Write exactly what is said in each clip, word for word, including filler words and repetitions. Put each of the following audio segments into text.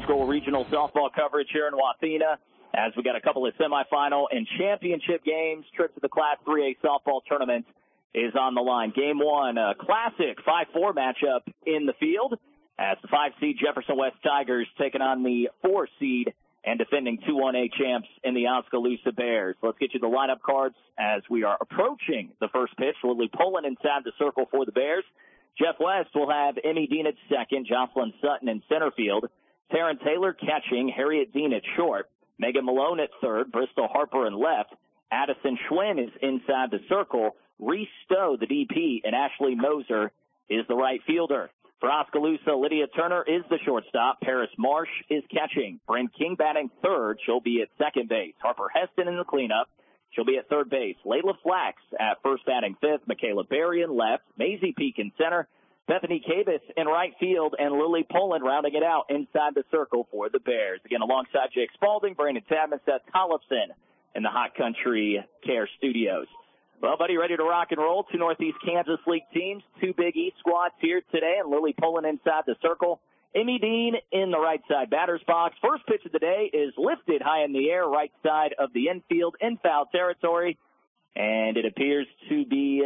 school regional softball coverage here in Wathena, as we got a couple of semifinal and championship games. Trip to the Class three A softball tournament is on the line. Game one, a classic five four matchup in the field, as the five seed Jefferson West Tigers taking on the four seed and defending two one A champs in the Oskaloosa Bears. Let's get you the lineup cards as we are approaching the first pitch. Lily Poland inside the circle for the Bears. Jeff West will have Emmy Dean at second, Jocelyn Sutton in center field, Taryn Taylor catching, Harriet Dean at short, Megan Malone at third, Bristol Harper in left, Addison Schwinn is inside the circle, Reese Stowe, the D P, and Ashley Moser is the right fielder. For Oskaloosa, Lydia Turner is the shortstop. Paris Marsh is catching. Bryn King batting third. She'll be at second base. Harper Heston in the cleanup. She'll be at third base. Layla Flax at first batting fifth. Michaela Berry in left. Maisie Peak in center. Bethany Cabus in right field. And Lily Poland rounding it out inside the circle for the Bears. Again, alongside Jake Spalding, Brandon Tadman, Seth Tollefson in the Hot Country Care Studios. Well, buddy, ready to rock and roll. Two Northeast Kansas League teams, two Big East squads here today, and Lily Poland inside the circle. Emmy Dean in the right side batter's box. First pitch of the day is lifted high in the air, right side of the infield, in foul territory, and it appears to be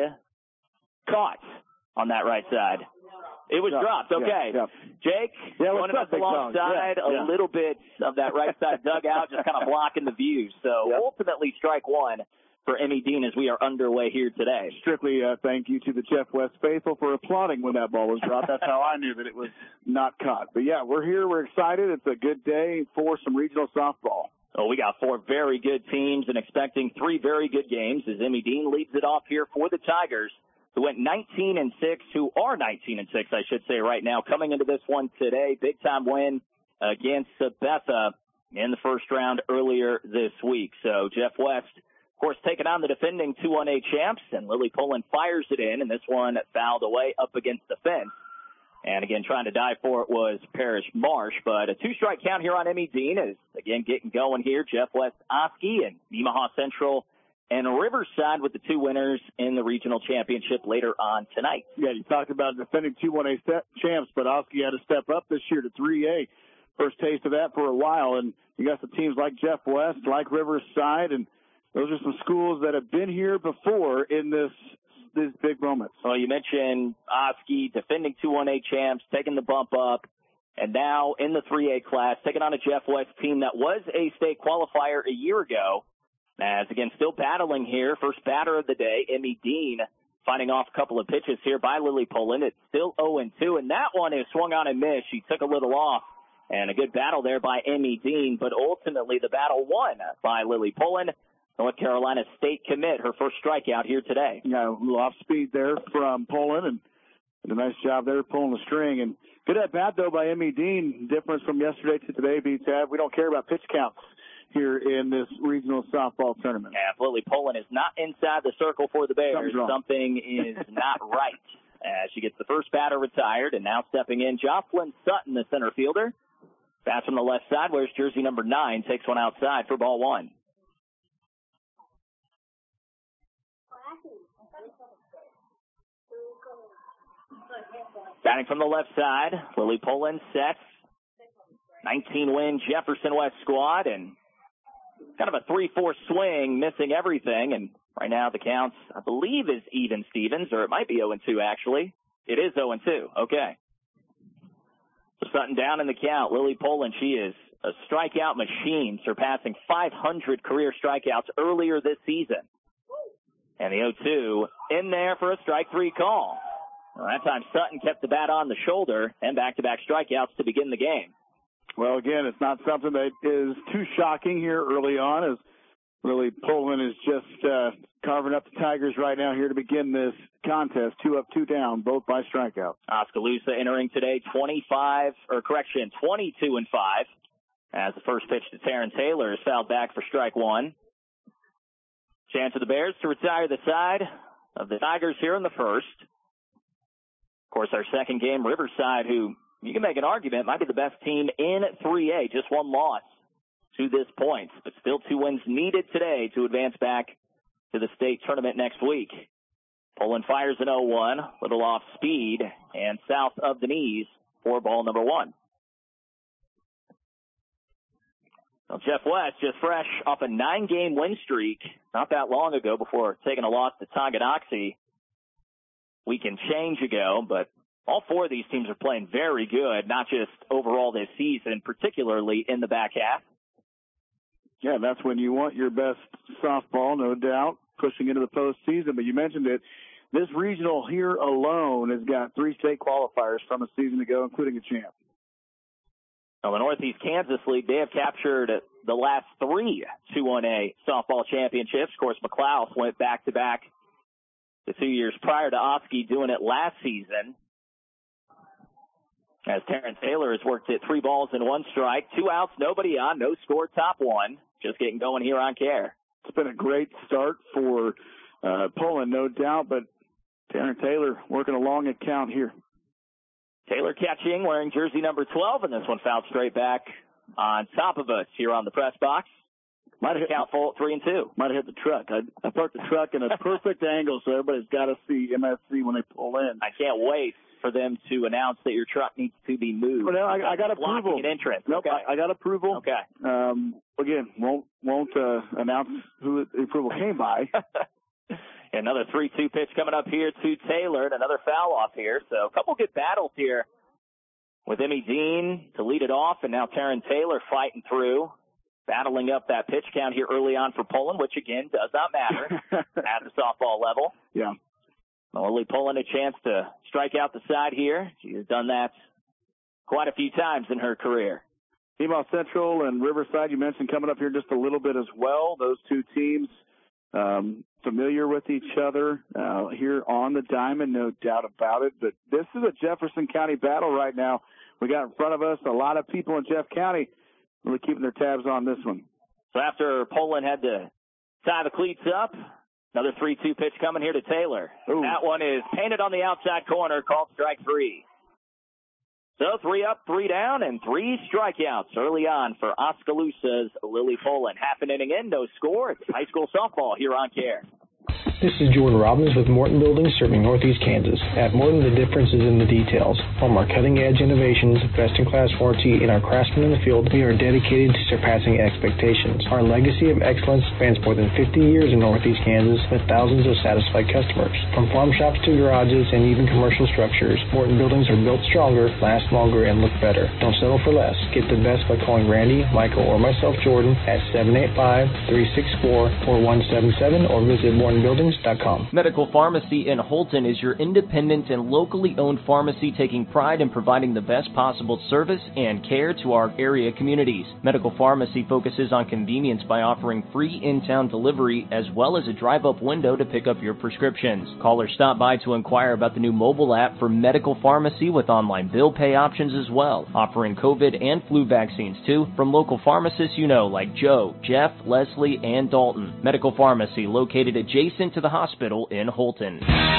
caught on that right side. It was yeah, dropped. Okay. Yeah, yeah. Jake, yeah, running us alongside yeah, yeah. a little bit of that right side dugout, just kind of blocking the view. So yep. ultimately strike one for Emmy Dean as we are underway here today. Strictly uh, thank you to the Jeff West faithful for applauding when that ball was dropped. That's how I knew that it was not caught. But, yeah, we're here. We're excited. It's a good day for some regional softball. Oh, we got four very good teams and expecting three very good games as Emmy Dean leads it off here for the Tigers, who went nineteen and six, who are nineteen and six, I should say, right now. Coming into this one today, big-time win against Sabetha in the first round earlier this week. So Jeff West, of course, taking on the defending two one A champs, and Lily Poland fires it in, and this one fouled away up against the fence. And, again, trying to dive for it was Parrish Marsh, but a two-strike count here on Emmy Dean is, again, getting going here. Jeff West Oski and Nemaha Central and Riverside with the two winners in the regional championship later on tonight. Yeah, you talked about defending two one A champs, but Oski had to step up this year to three A. First taste of that for a while, and you got some teams like Jeff West, like Riverside, and those are some schools that have been here before in this these big moments. Well, you mentioned Oski, defending two one A champs, taking the bump up, and now in the three A class, taking on a Jeff West team that was a state qualifier a year ago. As, again, still battling here. First batter of the day, Emmy Dean, fighting off a couple of pitches here by Lily Poland. It's still oh and two, and that one is swung on and missed. She took a little off, and a good battle there by Emmy Dean, but ultimately the battle won by Lily Poland. North Carolina State commit, her first strikeout here today. Yeah, a little off speed there from Poland, and did a nice job there pulling the string. And good at bat, though, by Emmy Dean. Difference from yesterday to today, B-Tab. We don't care about pitch counts here in this regional softball tournament. Yeah, Lily Poland is not inside the circle for the Bears. Something is not right as she gets the first batter retired, and now stepping in, Jocelyn Sutton, the center fielder. Bats from the left side, wears jersey number nine, takes one outside for ball one. Batting from the left side, Lily Poland sets. nineteen win Jefferson West squad, and kind of a three four swing, missing everything. And right now the counts, I believe, is even Stevens, or it might be oh and two, actually. It is oh and two. Okay. So Sutton down in the count. Lily Poland, she is a strikeout machine, surpassing five hundred career strikeouts earlier this season. And the oh two in there for a strike three call. Well, that time Sutton kept the bat on the shoulder and back-to-back strikeouts to begin the game. Well, again, it's not something that is too shocking here early on, as Lily Poland is just uh, carving up the Tigers right now here to begin this contest. Two up, two down, both by strikeouts. Oskaloosa entering today twenty-five, or correction, twenty-two and five, as the first pitch to Taryn Taylor is fouled back for strike one. Chance of the Bears to retire the side of the Tigers here in the first. Of course, our second game, Riverside, who you can make an argument might be the best team in three A, just one loss to this point, but still two wins needed today to advance back to the state tournament next week. Poland fires an oh one, little off speed and south of the knees for ball number one. Well, Jeff West just fresh off a nine-game win streak not that long ago before taking a loss to Tonganoxie week and change ago. But all four of these teams are playing very good, not just overall this season, particularly in the back half. Yeah, that's when you want your best softball, no doubt, pushing into the postseason. But you mentioned it. This regional here alone has got three state qualifiers from a season ago, including a champ. Well, the Northeast Kansas League, they have captured the last three two one A softball championships. Of course, McLeod went back-to-back the two years prior to Oski doing it last season. As Terrence Taylor has worked it three balls and one strike, two outs, nobody on, no score, top one. Just getting going here on Care. It's been a great start for uh, Poland, no doubt, but Terrence Taylor working a long account here. Taylor catching, wearing jersey number twelve, and this one fouled straight back on top of us here on the press box. Might have count full three and two. Might have hit the truck. I, I parked the truck in a perfect angle, so everybody's got to see M S C when they pull in. I can't wait for them to announce that your truck needs to be moved. Well, I, I got approval. An entrance. Nope, okay. I, I got approval. Okay. Um, again, won't won't uh, announce who the approval came by. Another three two pitch coming up here to Taylor, and another foul off here. So a couple good battles here with Emmy Dean to lead it off, and now Terrence Taylor fighting through, battling up that pitch count here early on for Poland, which, again, does not matter at the softball level. Yeah. Lily Poland a chance to strike out the side here. She has done that quite a few times in her career. Email Central and Riverside, you mentioned, coming up here just a little bit as well. Those two teams um, familiar with each other uh, here on the diamond, no doubt about it. But this is a Jefferson County battle right now. We got in front of us a lot of people in Jeff County really keeping their tabs on this one. So after Poland had to tie the cleats up, another three two pitch coming here to Taylor. Ooh. That one is painted on the outside corner, called strike three. So three up, three down, and three strikeouts early on for Oskaloosa's Lily Poland. Half an inning in, no score. It's high school softball here on Care. This is Jordan Robbins with Morton Buildings serving Northeast Kansas. At Morton, the difference is in the details. From our cutting-edge innovations, best-in-class warranty, and our craftsmen in the field, we are dedicated to surpassing expectations. Our legacy of excellence spans more than fifty years in Northeast Kansas with thousands of satisfied customers. From farm shops to garages and even commercial structures, Morton Buildings are built stronger, last longer, and look better. Don't settle for less. Get the best by calling Randy, Michael, or myself, Jordan, at seven eight five, three six four, four one seven seven or visit Morton Buildings dot com. Medical Pharmacy in Holton is your independent and locally owned pharmacy taking pride in providing the best possible service and care to our area communities. Medical Pharmacy focuses on convenience by offering free in-town delivery as well as a drive-up window to pick up your prescriptions. Call or stop by to inquire about the new mobile app for Medical Pharmacy with online bill pay options as well, offering COVID and flu vaccines too from local pharmacists you know like Joe, Jeff, Leslie, and Dalton. Medical Pharmacy located adjacent to the hospital in Holton.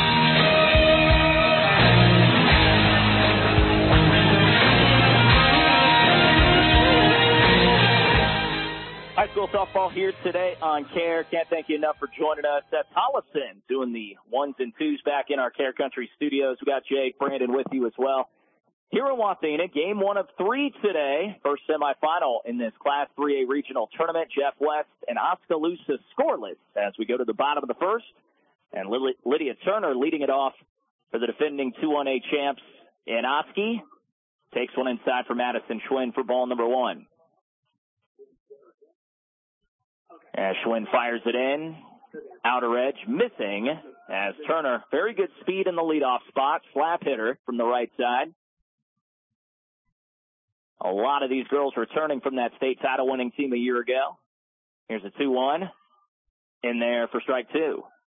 High school softball here today on Care. Can't thank you enough for joining us. That's Hollison doing the ones and twos back in our Care Country studios. We got Jake, Brandon with you as well. Here in Wathena, game one of three today. First semifinal in this Class three A regional tournament. Jeff West and Oskaloosa scoreless as we go to the bottom of the first. And Lydia Turner leading it off for the defending two one A champs in Oski. Takes one inside for Madison Schwinn for ball number one. As Schwinn fires it in. Outer edge missing as Turner, very good speed in the leadoff spot. Slap hitter from the right side. A lot of these girls returning from that state title winning team a year ago. Here's a two one. In there for strike two.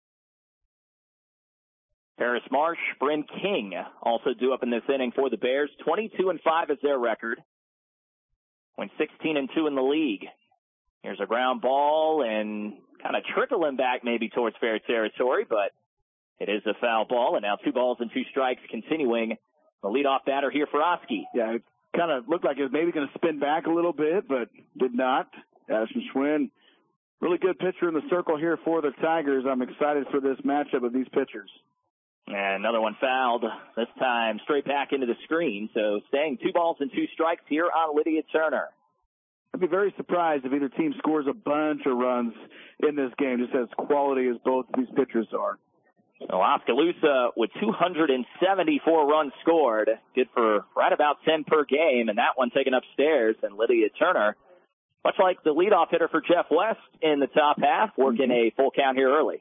Paris Marsh, Bryn King also due up in this inning for the Bears. twenty-two and five is their record. Went sixteen and two in the league. Here's a ground ball and kind of trickling back maybe towards fair territory, but it is a foul ball. And now two balls and two strikes continuing the leadoff batter here for Oski. Yeah, it kind of looked like it was maybe going to spin back a little bit, but did not. Madison Schwinn, really good pitcher in the circle here for the Tigers. I'm excited for this matchup of these pitchers. And another one fouled, this time straight back into the screen. So staying two balls and two strikes here on Lydia Turner. I'd be very surprised if either team scores a bunch of runs in this game, just as quality as both of these pitchers are. Well, Oskaloosa with two hundred seventy-four runs scored, good for right about ten per game, and that one taken upstairs. And Lydia Turner, much like the leadoff hitter for Jeff West in the top half, working a full count here early.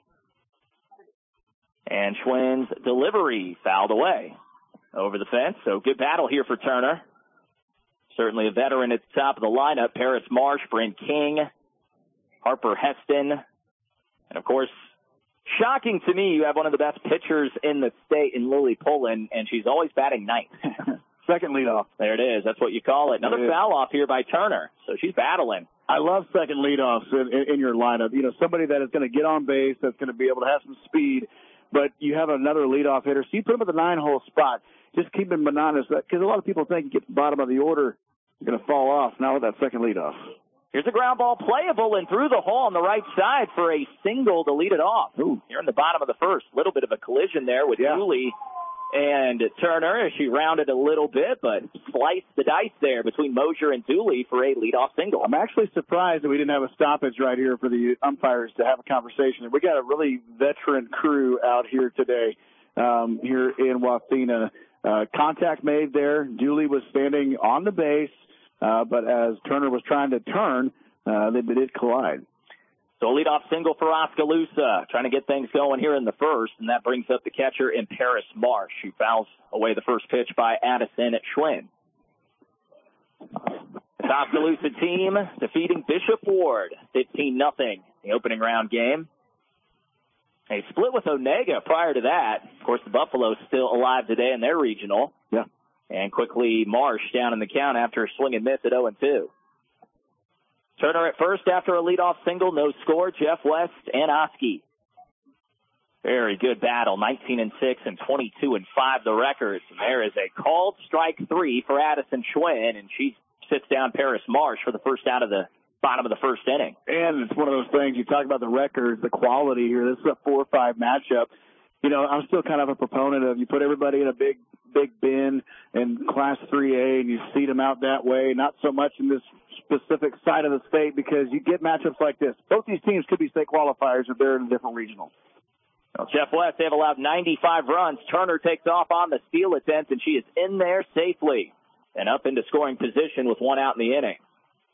And Schwinn's delivery fouled away over the fence, so good battle here for Turner. Certainly a veteran at the top of the lineup, Paris Marsh, Bryn King, Harper Heston, and of course, shocking to me, you have one of the best pitchers in the state in Lily Pullen, and she's always batting ninth. Second leadoff. There it is. That's what you call it. Another foul off here by Turner, so she's battling. I love second leadoffs in, in, in your lineup. You know, somebody that is going to get on base, that's going to be able to have some speed, but you have another leadoff hitter, so you put him at the nine-hole spot. Just keep him monotonous, because a lot of people think you get to the bottom of the order, you're going to fall off. Now with that second leadoff. Here's a ground ball playable and through the hole on the right side for a single to lead it off. Ooh. Here in the bottom of the first. A little bit of a collision there with yeah. Dooley and Turner. She rounded a little bit, but sliced the dice there between Mosier and Dooley for a leadoff single. I'm actually surprised that we didn't have a stoppage right here for the umpires to have a conversation. We got a really veteran crew out here today um, here in Wathena. Uh, contact made there. Dooley was standing on the base. Uh, but as Turner was trying to turn, uh, they did collide. So a leadoff single for Oskaloosa, trying to get things going here in the first, and that brings up the catcher in Paris Marsh, who fouls away the first pitch by Addison at Schwinn. The Oskaloosa team defeating Bishop Ward, fifteen nothing, the opening round game. A split with Onega prior to that. Of course, the Buffalo's still alive today in their regional. Yeah. And quickly Marsh down in the count after a swing and miss at oh and two. Turner at first after a leadoff single, no score. Jeff West and Oski. Very good battle, nineteen and six and twenty-two and five the records. And there is a called strike three for Addison Schwinn, and she sits down Paris Marsh for the first out of the bottom of the first inning. And it's one of those things, you talk about the records, the quality here. This is a four or five matchup. You know, I'm still kind of a proponent of you put everybody in a big, big bin in Class three A and you seed them out that way, not so much in this specific side of the state because you get matchups like this. Both these teams could be state qualifiers if they're in a different regional. Well, Jeff West, they've allowed ninety-five runs. Turner takes off on the steal attempt, and she is in there safely and up into scoring position with one out in the inning.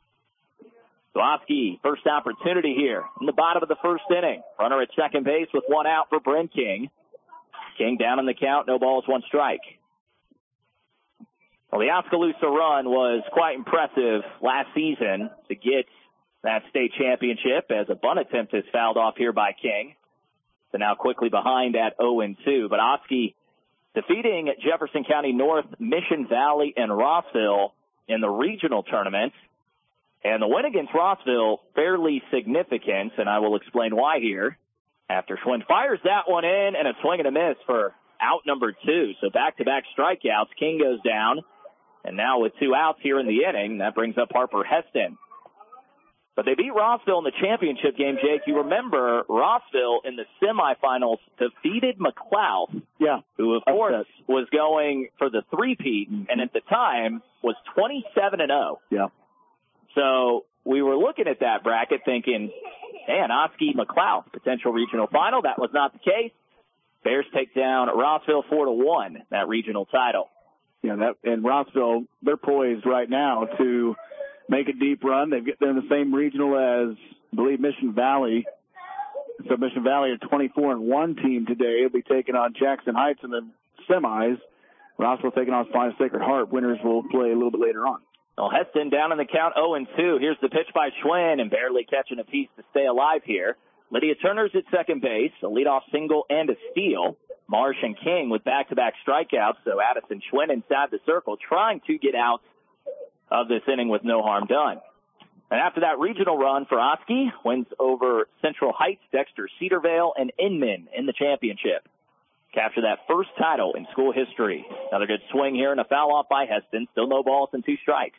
Zlowski, first opportunity here in the bottom of the first inning. Runner at second base with one out for Bryn King. King down in the count, no balls, one strike. Well, the Oskaloosa run was quite impressive last season to get that state championship as a bunt attempt is fouled off here by King. So now quickly behind at oh and two. But Oski defeating Jefferson County North, Mission Valley, and Rossville in the regional tournament. And the win against Rossville, fairly significant, and I will explain why here. After Schwinn fires that one in, and a swing and a miss for out number two. So back-to-back strikeouts. King goes down, and now with two outs here in the inning, that brings up Harper Heston. But they beat Rossville in the championship game, Jake. You remember Rossville in the semifinals defeated McLeod, yeah, who, of course, was going for the three-peat, and at the time was twenty-seven and oh. Yeah. So we were looking at that bracket thinking, man, Oski McLeod, potential regional final. That was not the case. Bears take down Rossville four to one, that regional title. Yeah, that and Rossville, they're poised right now to make a deep run. They've they're in the same regional as, I believe, Mission Valley. So Mission Valley, a twenty-four and one team today, will be taking on Jackson Heights in the semis. Rossville taking on Fine Sacred Heart. Winners will play a little bit later on. Well, Heston down in the count oh and two. Here's the pitch by Schwinn and barely catching a piece to stay alive here. Lydia Turner's at second base, a leadoff single and a steal. Marsh and King with back-to-back strikeouts, so Addison Schwinn inside the circle trying to get out of this inning with no harm done. And after that regional run for Oski, wins over Central Heights, Dexter Cedarvale, and Inman in the championship. Capture that first title in school history. Another good swing here and a foul off by Heston. Still no balls and two strikes.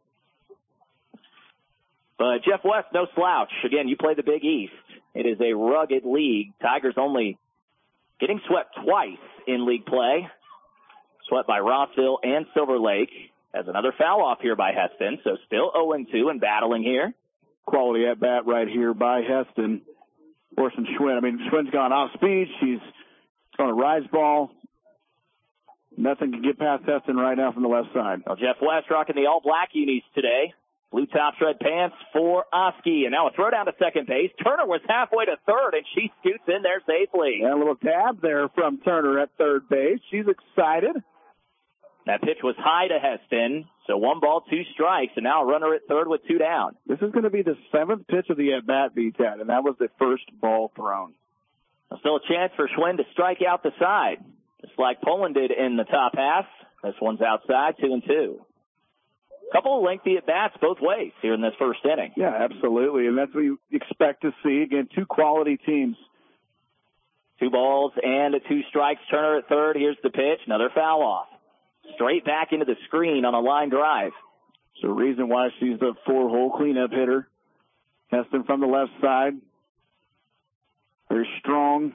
But Jeff West, no slouch. Again, you play the Big East. It is a rugged league. Tigers only getting swept twice in league play. Swept by Rossville and Silver Lake. has another foul off here by Heston, so still oh and two and battling here. Quality at bat right here by Heston. Forcing Schwinn. I mean, Schwinn's gone off speed. She's on a rise ball. Nothing can get past Heston right now from the left side. Well, Jeff West rocking the all-black unis today. Blue tops, red pants for Oski. And now a throw down to second base. Turner was halfway to third, and she scoots in there safely. And a little dab there from Turner at third base. She's excited. That pitch was high to Heston. So one ball, two strikes, and now a runner at third with two down. This is going to be the seventh pitch of the at-bat, B-Tad, and that was the first ball thrown. Still a chance for Schwinn to strike out the side, just like Poland did in the top half. This one's outside, two and two. Couple of lengthy at-bats both ways here in this first inning. Yeah, absolutely, and that's what you expect to see. Again, two quality teams. Two balls and two strikes. Turner at third. Here's the pitch. Another foul off. Straight back into the screen on a line drive. It's the reason why she's the four-hole cleanup hitter. Heston from the left side. Very strong.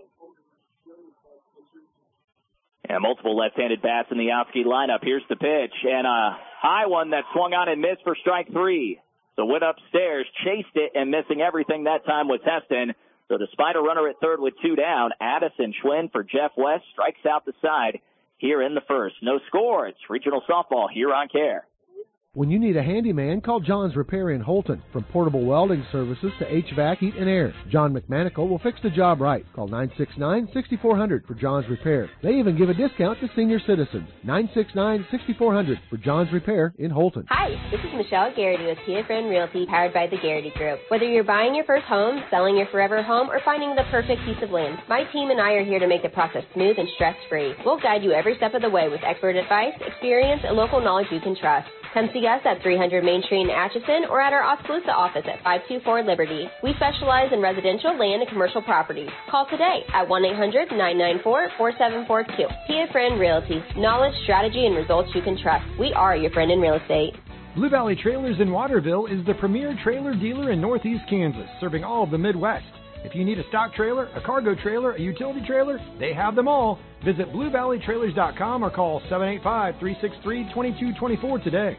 And multiple left-handed bats in the Oski lineup. Here's the pitch. And a high one that swung on and missed for strike three. So went upstairs, chased it, and missing everything that time was Heston. So despite a runner at third with two down, Addison Schwinn for Jeff West strikes out the side here in the first. No score. It's regional softball here on Care. When you need a handyman, call John's Repair in Holton. From portable welding services to H V A C, heat, and air, John McManical will fix the job right. Call nine six nine, six four zero zero for John's Repair. They even give a discount to senior citizens. nine six nine, six four zero zero for John's Repair in Holton. Hi, this is Michelle Garrity with P F Friend Realty, powered by the Garrity Group. Whether you're buying your first home, selling your forever home, or finding the perfect piece of land, my team and I are here to make the process smooth and stress-free. We'll guide you every step of the way with expert advice, experience, and local knowledge you can trust. Come see us at three hundred Main Street in Atchison or at our Oskaloosa office at five two four Liberty. We specialize in residential, land, and commercial properties. Call today at one eight hundred, nine nine four, four seven four two. P F Friend Realty. Knowledge, strategy, and results you can trust. We are your friend in real estate. Blue Valley Trailers in Waterville is the premier trailer dealer in Northeast Kansas, serving all of the Midwest. If you need a stock trailer, a cargo trailer, a utility trailer, they have them all. Visit blue valley trailers dot com or call seven eight five, three six three, two two two four today.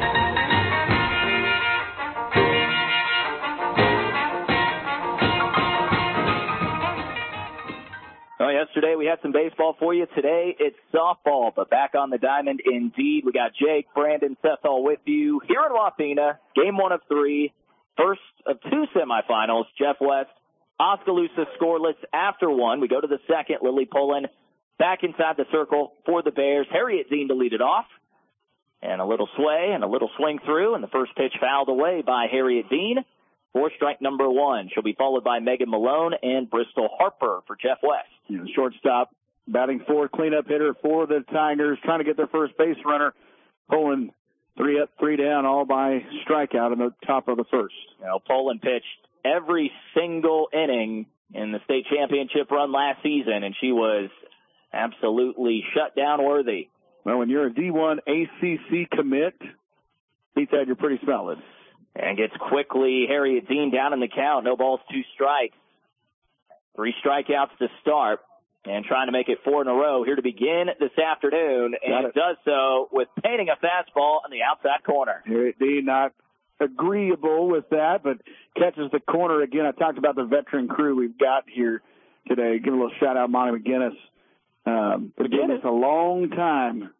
Well, yesterday we had some baseball for you. Today it's softball, but back on the diamond indeed. We got Jake, Brandon, Seth all with you here in Waukeena. Game one of three, first of two semifinals. Jeff West, Oskaloosa scoreless after one. We go to the second. Lily Pullen back inside the circle for the Bears. Harriet Dean to lead it off. And a little sway and a little swing through, and the first pitch fouled away by Harriet Dean for strike number one. She'll be followed by Megan Malone and Bristol Harper for Jeff West. You know, shortstop, batting fourth, cleanup hitter for the Tigers, trying to get their first base runner. Pullen three up, three down, all by strikeout in the top of the first. You know, Pullen pitched every single inning in the state championship run last season, and she was absolutely shut down worthy. Well, when you're a D one A C C commit, beat that, you're pretty solid. And gets quickly Harriet Dean down in the count. No balls, two strikes. Three strikeouts to start. And trying to make it four in a row here to begin this afternoon. And it does so with painting a fastball on the outside corner. Harriet Dean not agreeable with that, but catches the corner again. I talked about the veteran crew we've got here today. Give a little shout out, Monty McGinnis. Um, been doing this a long time.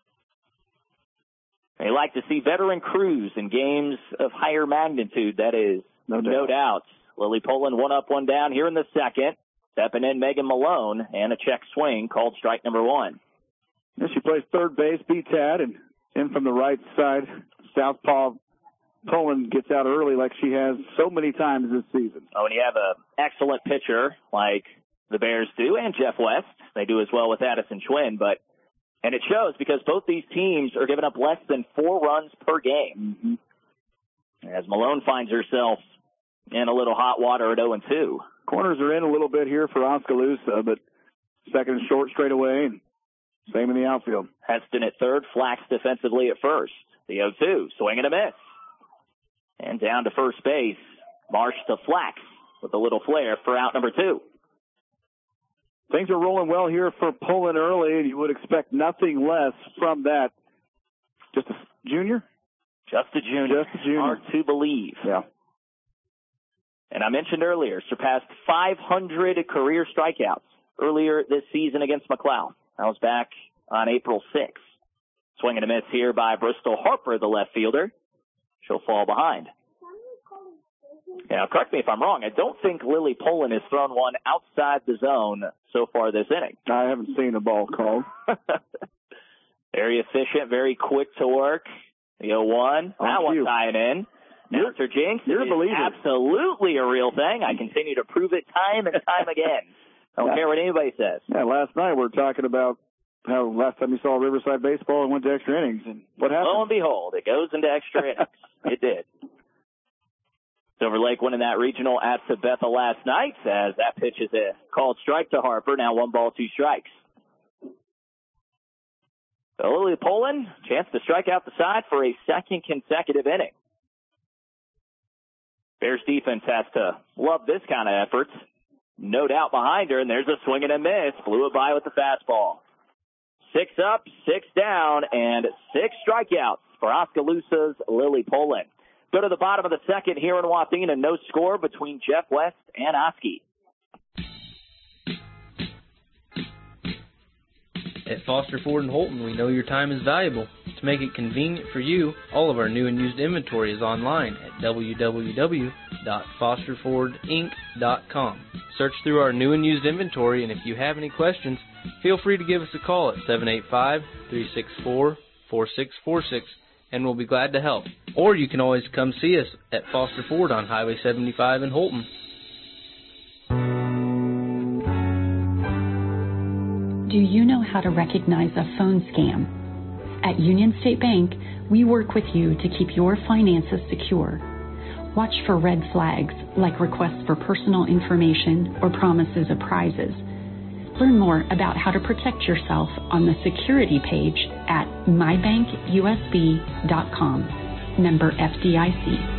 They like to see veteran crews in games of higher magnitude, that is, no doubt. No doubt. Lily Pullen one up, one down here in the second. Stepping in Megan Malone, and a check swing called strike number one. Yeah, she plays third base, beats Tad, and in from the right side, southpaw Pullen gets out early like she has so many times this season. Oh, and you have an excellent pitcher like the Bears do, and Jeff West. They do as well with Addison Schwinn, but and it shows because both these teams are giving up less than four runs per game. Mm-hmm. As Malone finds herself in a little hot water at oh and two. Corners are in a little bit here for Oskaloosa, but second and short straight away, and same in the outfield. Heston at third, Flax defensively at first. The oh two, swing and a miss. And down to first base, Marsh to Flax with a little flare for out number two. Things are rolling well here for Pullen early, and you would expect nothing less from that. Just a junior? Just a junior. Just a junior. Hard to believe. Yeah. And I mentioned earlier, surpassed five hundred career strikeouts earlier this season against McLeod. That was back on April sixth. Swing and a miss here by Bristol Harper, the left fielder. She'll fall behind. Now, correct me if I'm wrong. I don't think Lily Poland has thrown one outside the zone so far this inning. I haven't seen a ball called. Very efficient, very quick to work. The oh one. That one's tying in. Mister Jinx, you're a believer. Absolutely a real thing. I continue to prove it time and time again. I don't yeah. care what anybody says. Yeah, last night we were talking about how last time you saw Riverside baseball and went to extra innings. And what happened? Lo and behold, it goes into extra innings. It did. Silver Lake winning that regional at Sabetha last night as that pitch is a called strike to Harper. Now one ball, two strikes. So Lily Poland, chance to strike out the side for a second consecutive inning. Bears defense has to love this kind of effort. No doubt behind her, and there's a swing and a miss. Blew it by with the fastball. Six up, six down, and six strikeouts for Oskaloosa's Lily Poland. Go to the bottom of the second here in Wathena. No score between Jeff West and Oski. At Foster Ford in Holton, we know your time is valuable. To make it convenient for you, all of our new and used inventory is online at w w w dot foster ford inc dot com. Search through our new and used inventory, and if you have any questions, feel free to give us a call at seven eight five, three six four, four six four six, and we'll be glad to help. Or you can always come see us at Foster Ford on Highway seventy-five in Holton. Do you know how to recognize a phone scam? At Union State Bank, we work with you to keep your finances secure. Watch for red flags like requests for personal information or promises of prizes. Learn more about how to protect yourself on the security page at my bank U S B dot com. Member F D I C.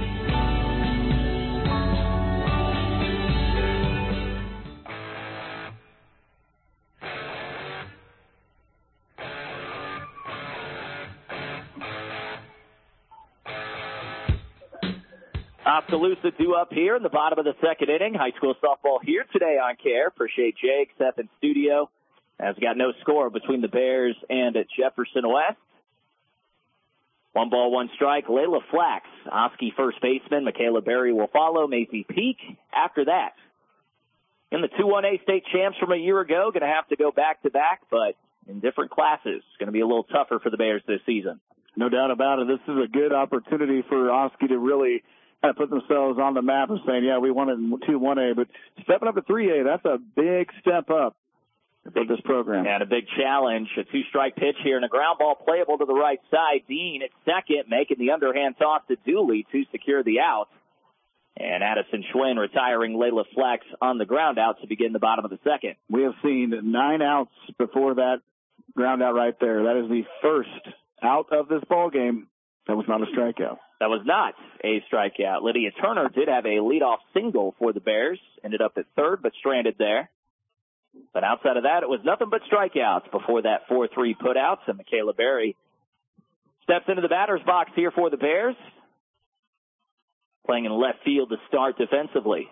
Oskaloosa due up here in the bottom of the second inning. High school softball here today on Care. Appreciate Jake, Seth, in studio. As we got no score between the Bears and Jefferson West. One ball, one strike. Layla Flax, Oski first baseman. Michaela Berry will follow. Maisie Peak after that. In the two one A state champs from a year ago, going to have to go back-to-back, but in different classes. It's going to be a little tougher for the Bears this season. No doubt about it. This is a good opportunity for Oski to really kind of put themselves on the map of saying, yeah, we won it in two one A, but stepping up to three A, that's a big step up for this program. And a big challenge, a two-strike pitch here, and a ground ball playable to the right side. Dean at second, making the underhand toss to Dooley to secure the out. And Addison Schwinn retiring Layla Flax on the ground out to begin the bottom of the second. We have seen nine outs before that ground out right there. That is the first out of this ball game that was not a strikeout. That was not a strikeout. Lydia Turner did have a leadoff single for the Bears. Ended up at third, but stranded there. But outside of that, it was nothing but strikeouts before that four three putouts. And Michaela Berry steps into the batter's box here for the Bears. Playing in left field to start defensively.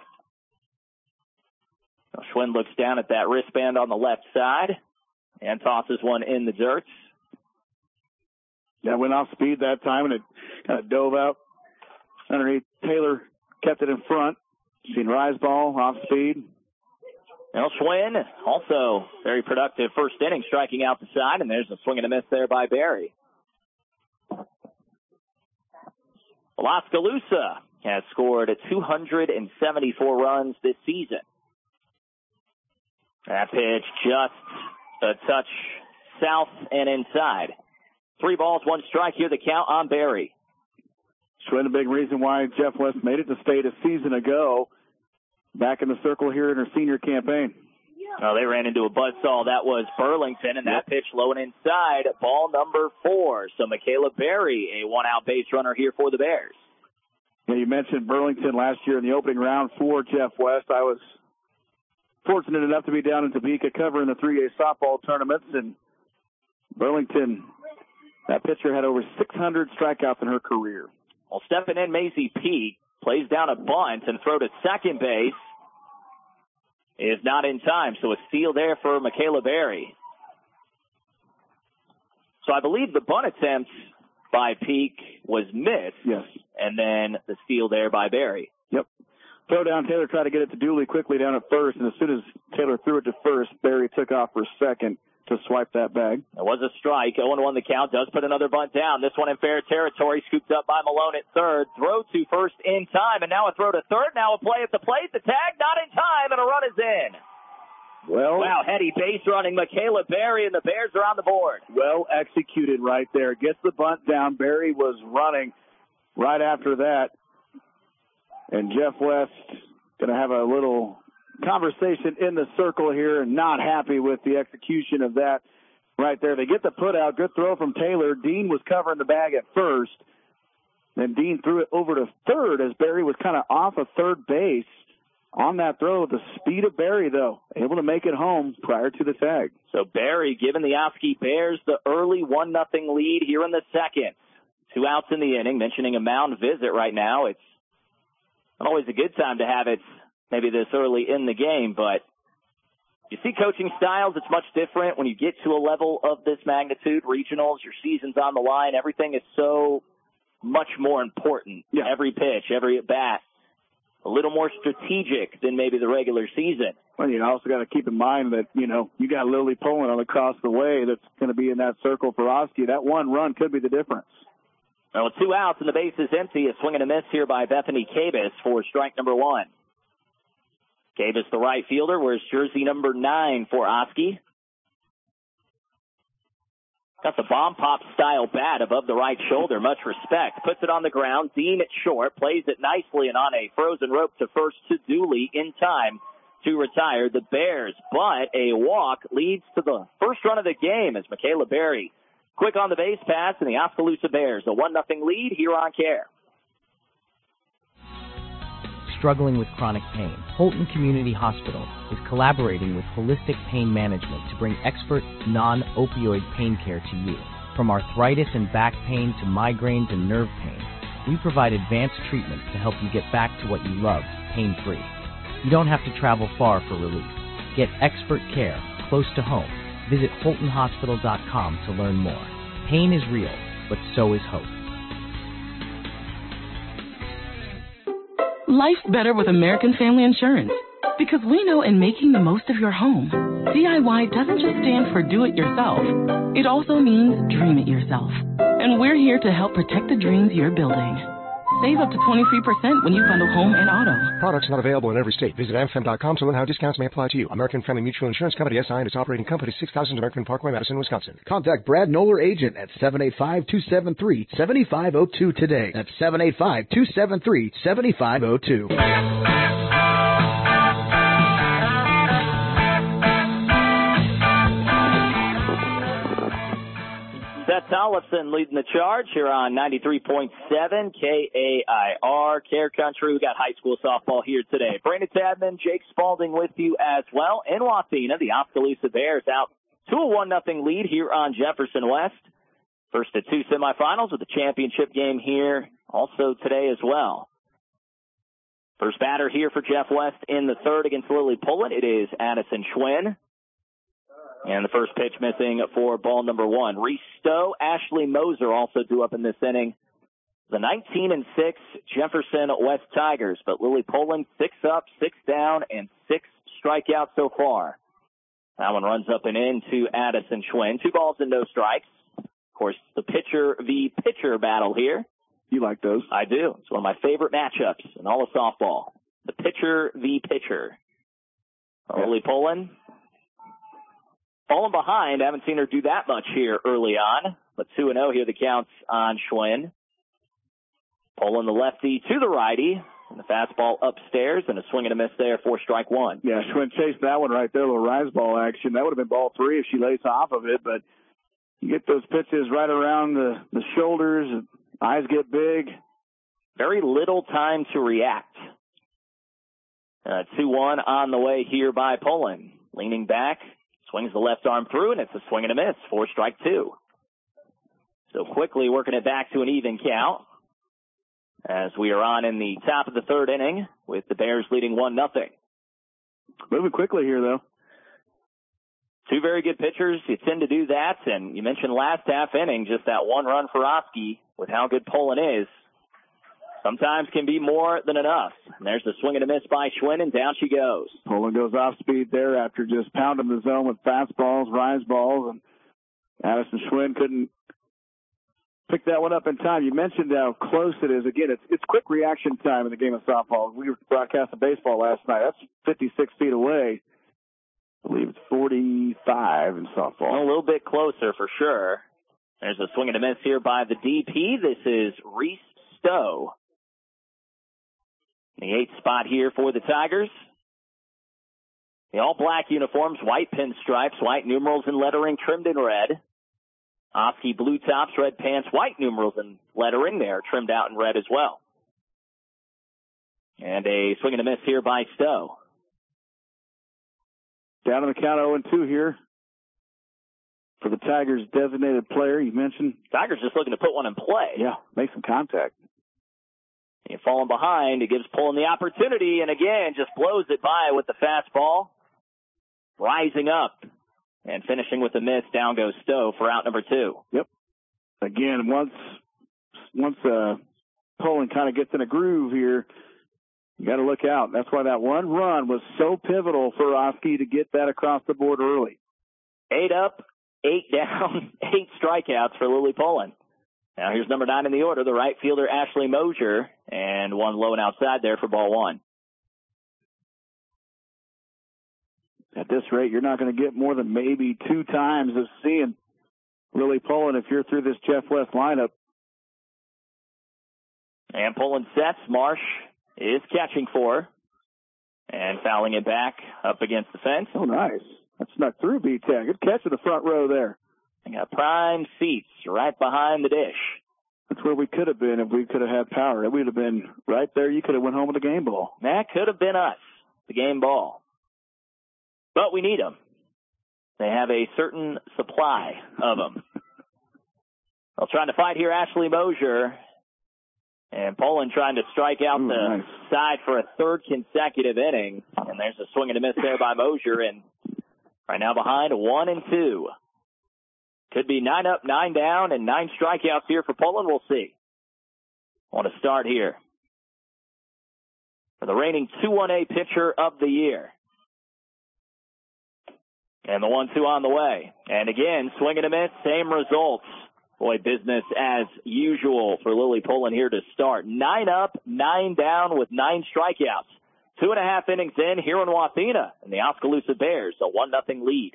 Now Schwinn looks down at that wristband on the left side and tosses one in the dirt. That went off speed that time, and it kind of dove out underneath. Taylor kept it in front. Seen rise ball off speed. Now Schwinn, also very productive first inning, striking out the side, and there's a swing and a miss there by Berry. Oskaloosa has scored two hundred seventy-four runs this season. That pitch just a touch south and inside. Three balls, one strike here, the count on Berry. Schwinn, a big reason why Jeff West made it to state a season ago, back in the circle here in her senior campaign. Oh, they ran into a buzzsaw. That was Burlington, and that pitch low and inside, ball number four. So Michaela Berry, a one-out base runner here for the Bears. Yeah, you mentioned Burlington last year in the opening round for Jeff West. I was fortunate enough to be down in Topeka covering the three A softball tournaments, and Burlington That pitcher had over six hundred strikeouts in her career. Well, stepping in, Maisie Peak plays down a bunt and throw to second base is not in time. So a steal there for Michaela Berry. So I believe the bunt attempt by Peak was missed. Yes. And then the steal there by Berry. Yep. Throw down, Taylor tried to get it to Dooley quickly down at first, and as soon as Taylor threw it to first, Berry took off for second to swipe that bag. It was a strike. oh one the count. Does put another bunt down. This one in fair territory. Scooped up by Malone at third. Throw to first in time, and now a throw to third. Now a play at the plate. The tag not in time, and a run is in. Well, wow, heady base running. Michaela Berry, and the Bears are on the board. Well executed right there. Gets the bunt down. Berry was running right after that. And Jeff West going to have a little conversation in the circle here and not happy with the execution of that right there. They get the put out. Good throw from Taylor. Dean was covering the bag at first. Then Dean threw it over to third as Berry was kind of off of third base on that throw. The speed of Berry, though, able to make it home prior to the tag. So Berry giving the Oskee Bears the early one nothing lead here in the second. Two outs in the inning. Mentioning a mound visit right now. It's not always a good time to have it maybe this early in the game, but you see coaching styles, it's much different when you get to a level of this magnitude, regionals, your season's on the line, everything is so much more important. Yeah. Every pitch, every at-bat, a little more strategic than maybe the regular season. Well, you also got to keep in mind that, you know, you got Lily Poland on across the way that's going to be in that circle for Oskee. That one run could be the difference. Well, two outs and the base is empty. A swing and a miss here by Bethany Cabas for strike number one. Cabas, the right fielder, wears jersey number nine for Oskee. Got the bomb pop style bat above the right shoulder. Much respect. Puts it on the ground. Dean at short. Plays it nicely and on a frozen rope to first to Dooley in time to retire the Bears. But a walk leads to the first run of the game as Michaela Berry quick on the base pass and the Oskaloosa Bears. A one nothing lead here on Care. Struggling with chronic pain, Holton Community Hospital is collaborating with Holistic Pain Management to bring expert, non-opioid pain care to you. From arthritis and back pain to migraines and nerve pain, we provide advanced treatments to help you get back to what you love, pain-free. You don't have to travel far for relief. Get expert care close to home. Visit Holton Hospital dot com to learn more. Pain is real, but so is hope. Life's better with American Family Insurance. Because we know in making the most of your home, D I Y doesn't just stand for do it yourself. It also means dream it yourself. And we're here to help protect the dreams you're building. Save up to twenty-three percent when you bundle home and auto. Products not available in every state. Visit A M F M dot com to learn how discounts may apply to you. American Family Mutual Insurance Company, S I and its operating company, six thousand American Parkway, Madison, Wisconsin. Contact Brad Noller, agent at seven eight five, two seven three, seven five zero two today. That's seven eight five, two seven three, seven five zero two. Seth Tollefson leading the charge here on ninety-three point seven K A I R, Care Country. We got high school softball here today. Brandon Tadman, Jake Spalding with you as well. In Wathena, the Oskaloosa Bears out to a one nothing lead here on Jefferson West. First of two semifinals with the championship game here also today as well. First batter here for Jeff West in the third against Lily Pullen. It is Addison Schwinn. And the first pitch missing for ball number one. Reese Stowe, Ashley Moser also due up in this inning. The nineteen and six Jefferson West Tigers, but Lily Poland six up, six down, and six strikeouts so far. That one runs up and in to Addison Schwinn. Two balls and no strikes. Of course, the pitcher v. pitcher battle here. You like those? I do. It's one of my favorite matchups in all of softball. The pitcher v. pitcher. Yeah. Lily Poland. Falling behind, I haven't seen her do that much here early on. But two and oh here the counts on Schwinn. Pulling the lefty to the righty. And the fastball upstairs and a swing and a miss there for strike one. Yeah, Schwinn chased that one right there, a little rise ball action. That would have been ball three if she lays off of it. But you get those pitches right around the, the shoulders, eyes get big. Very little time to react. Uh, two one on the way here by Pullen. Leaning back. Swings the left arm through, and it's a swing and a miss for strike two. So quickly working it back to an even count as we are on in the top of the third inning with the Bears leading one nothing. Moving quickly here, though. Two very good pitchers. You tend to do that, and you mentioned last half inning, just that one run for Oskey with how good Poland is. Sometimes can be more than enough. And there's the swing and a miss by Schwinn, and down she goes. Poland goes off speed there after just pounding the zone with fastballs, rise balls, and Addison Schwinn couldn't pick that one up in time. You mentioned how close it is. Again, it's it's quick reaction time in the game of softball. We were broadcasting baseball last night. That's fifty-six feet away. I believe it's forty-five in softball. A little bit closer for sure. There's a swing and a miss here by the D P. This is Reese Stowe. The eighth spot here for the Tigers. The all-black uniforms, white pinstripes, white numerals and lettering trimmed in red. Oskey blue tops, red pants, white numerals and lettering there trimmed out in red as well. And a swing and a miss here by Stowe. Down in the count oh and two here for the Tigers' designated player. You mentioned Tigers just looking to put one in play. Yeah, make some contact. And falling behind, it gives Poland the opportunity, and again, just blows it by with the fastball. Rising up and finishing with a miss, down goes Stowe for out number two. Yep. Again, once once uh, Poland kind of gets in a groove here, you got to look out. That's why that one run was so pivotal for Oskey to get that across the board early. Eight up, eight down, eight strikeouts for Lily Poland. Now here's number nine in the order, the right fielder Ashley Mosier, and one low and outside there for ball one. At this rate, you're not going to get more than maybe two times of seeing Lily Poland if you're through this Jeff West lineup. And Poland sets. Marsh is catching for her and fouling it back up against the fence. Oh, nice. That snuck through B-Tech. Good catch in the front row there. And got prime seats right behind the dish. That's where we could have been if we could have had power. It would have been right there. You could have went home with a game ball. That could have been us, the game ball. But we need them. They have a certain supply of them. Well, trying to fight here, Ashley Mosier. And Poland trying to strike out Ooh, the nice. side for a third consecutive inning. And there's a swing and a miss there by Mosier. And right now behind one and two. Could be nine up, nine down, and nine strikeouts here for Poland. We'll see. Want to start here for the reigning two one A pitcher of the year. And the one two on the way. And again, swing and a miss, same results. Boy, business as usual for Lily Poland here to start. Nine up, nine down with nine strikeouts. Two and a half innings in here in Wathena, and the Oskaloosa Bears a one nothing lead.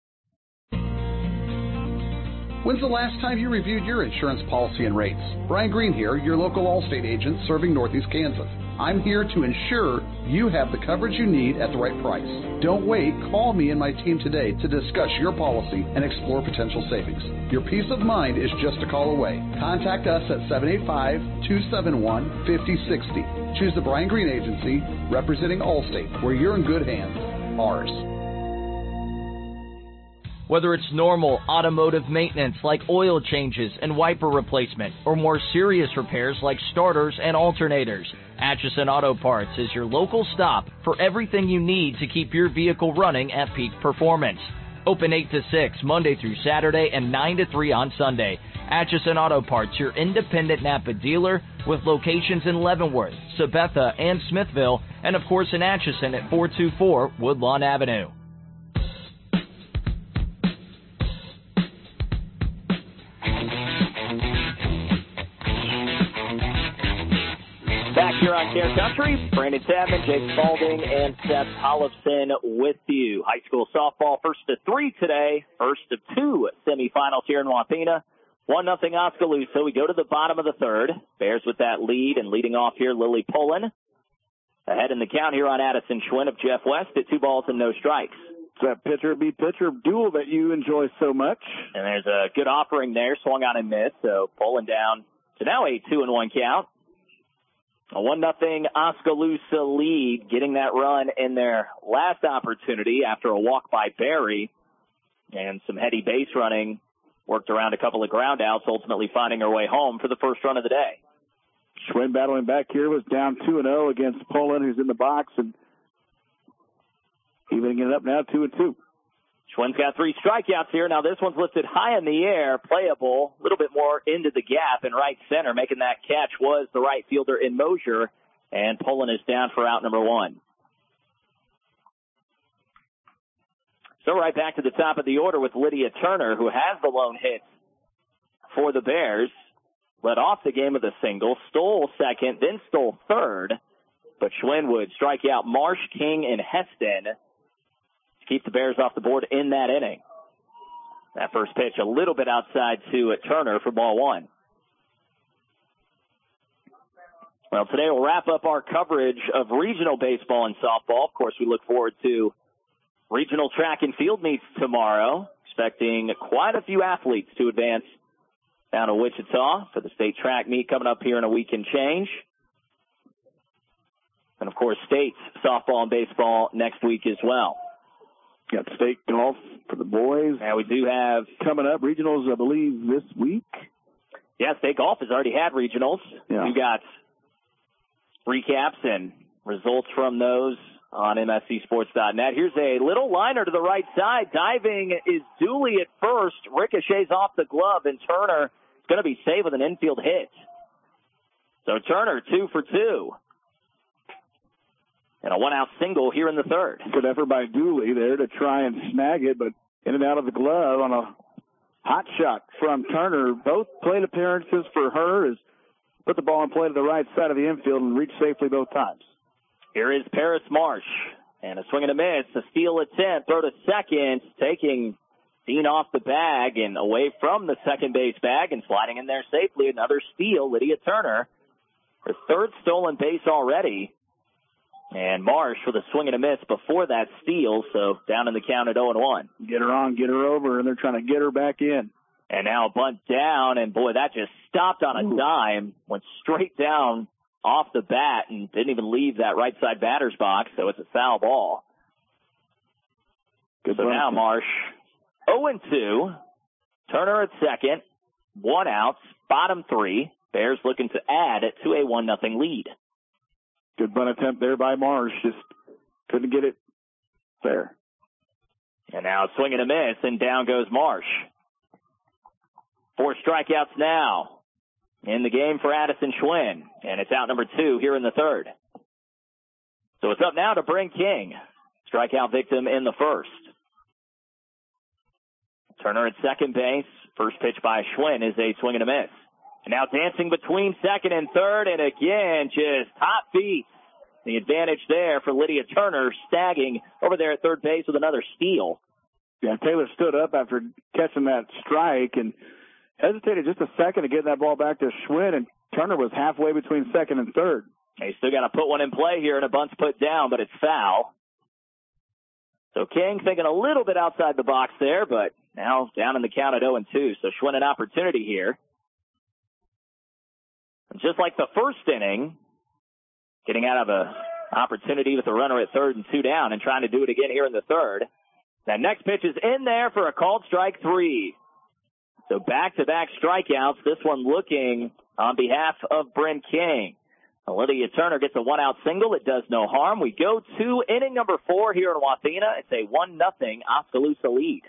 When's the last time you reviewed your insurance policy and rates? Brian Green here, your local Allstate agent serving Northeast Kansas. I'm here to ensure you have the coverage you need at the right price. Don't wait. Call me and my team today to discuss your policy and explore potential savings. Your peace of mind is just a call away. Contact us at seven eight five, two seven one, five oh six oh. Choose the Brian Green Agency, representing Allstate, where you're in good hands. Ours. Whether it's normal automotive maintenance like oil changes and wiper replacement, or more serious repairs like starters and alternators, Atchison Auto Parts is your local stop for everything you need to keep your vehicle running at peak performance. Open eight to six Monday through Saturday and nine to three on Sunday. Atchison Auto Parts, your independent Napa dealer with locations in Leavenworth, Sabetha, and Smithville, and of course in Atchison at four two four Woodlawn Avenue. Back here on Care Country, Brandon Chapman, Jake Spalding, and Seth Tollefson with you. High school softball first to three today, first of two semifinals here in Wathena. One nothing Oskaloosa. We go to the bottom of the third. Bears with that lead, and leading off here, Lily Poland. Ahead in the count here on Addison Schwinn of Jeff West at two balls and no strikes. It's that pitcher-be-pitcher duel that you enjoy so much. And there's a good offering there, swung on and missed. So Poland down to now a two and one count. A one nothing Oskaloosa lead, getting that run in their last opportunity after a walk by Barry and some heady base running worked around a couple of ground outs, ultimately finding her way home for the first run of the day. Schwinn battling back here was down two and oh against Poland, who's in the box, and evening it up now two and two. Schwinn's got three strikeouts here. Now this one's lifted high in the air, playable, a little bit more into the gap in right center. Making that catch was the right fielder in Mosier, and Poland is down for out number one. So right back to the top of the order with Lydia Turner, who has the lone hit for the Bears. Led off the game with a single, stole second, then stole third. But Schwinn would strike out Marsh, King, and Heston to keep the Bears off the board in that inning. That first pitch a little bit outside to Turner for ball one. Well, today we'll wrap up our coverage of regional baseball and softball. Of course, we look forward to regional track and field meets tomorrow. Expecting quite a few athletes to advance down to Wichita for the state track meet coming up here in a week and change. And, of course, state softball and baseball next week as well. Got state golf for the boys. Yeah, we do have coming up regionals, I believe, this week. Yeah, state golf has already had regionals. Yeah. We've got recaps and results from those on M S C sports dot net. Here's a little liner to the right side. Diving is Dooley at first. Ricochets off the glove, and Turner is going to be saved with an infield hit. So Turner, two for two. And a one-out single here in the third. Good effort by Dooley there to try and snag it, but in and out of the glove on a hot shot from Turner. Both plate appearances for her has put the ball in play to the right side of the infield and reached safely both times. Here is Paris Marsh, and a swing and a miss, a steal attempt, throw to second, taking Dean off the bag and away from the second base bag and sliding in there safely. Another steal, Lydia Turner, her third stolen base already. And Marsh with a swing and a miss before that steal, so down in the count at oh and one. Get her on, get her over, and they're trying to get her back in. And now a bunt down, and boy, that just stopped on a Ooh. dime, went straight down off the bat and didn't even leave that right side batter's box, so it's a foul ball. Good so bunt. Now Marsh oh and two, Turner at second, one out, bottom three. Bears looking to add to a one nothing lead. Good bunt attempt there by Marsh. Just couldn't get it there. And now swing and a miss, and down goes Marsh. Four strikeouts now in the game for Addison Schwinn, and it's out number two here in the third. So it's up now to Bryn King, strikeout victim in the first. Turner at second base. First pitch by Schwinn is a swing and a miss. And now dancing between second and third, and again, just top feet. The advantage there for Lydia Turner, stagging over there at third base with another steal. Yeah, Taylor stood up after catching that strike and hesitated just a second to get that ball back to Schwinn, and Turner was halfway between second and third. They still got to put one in play here, and a bunt's put down, but it's foul. So King thinking a little bit outside the box there, but now down in the count at oh and two. So Schwinn an opportunity here. And just like the first inning, getting out of a opportunity with a runner at third and two down and trying to do it again here in the third. That next pitch is in there for a called strike three. So back-to-back strikeouts. This one looking on behalf of Bryn King. Lydia Turner gets a one-out single. It does no harm. We go to inning number four here in Wathena. It's a one nothing Oskaloosa lead.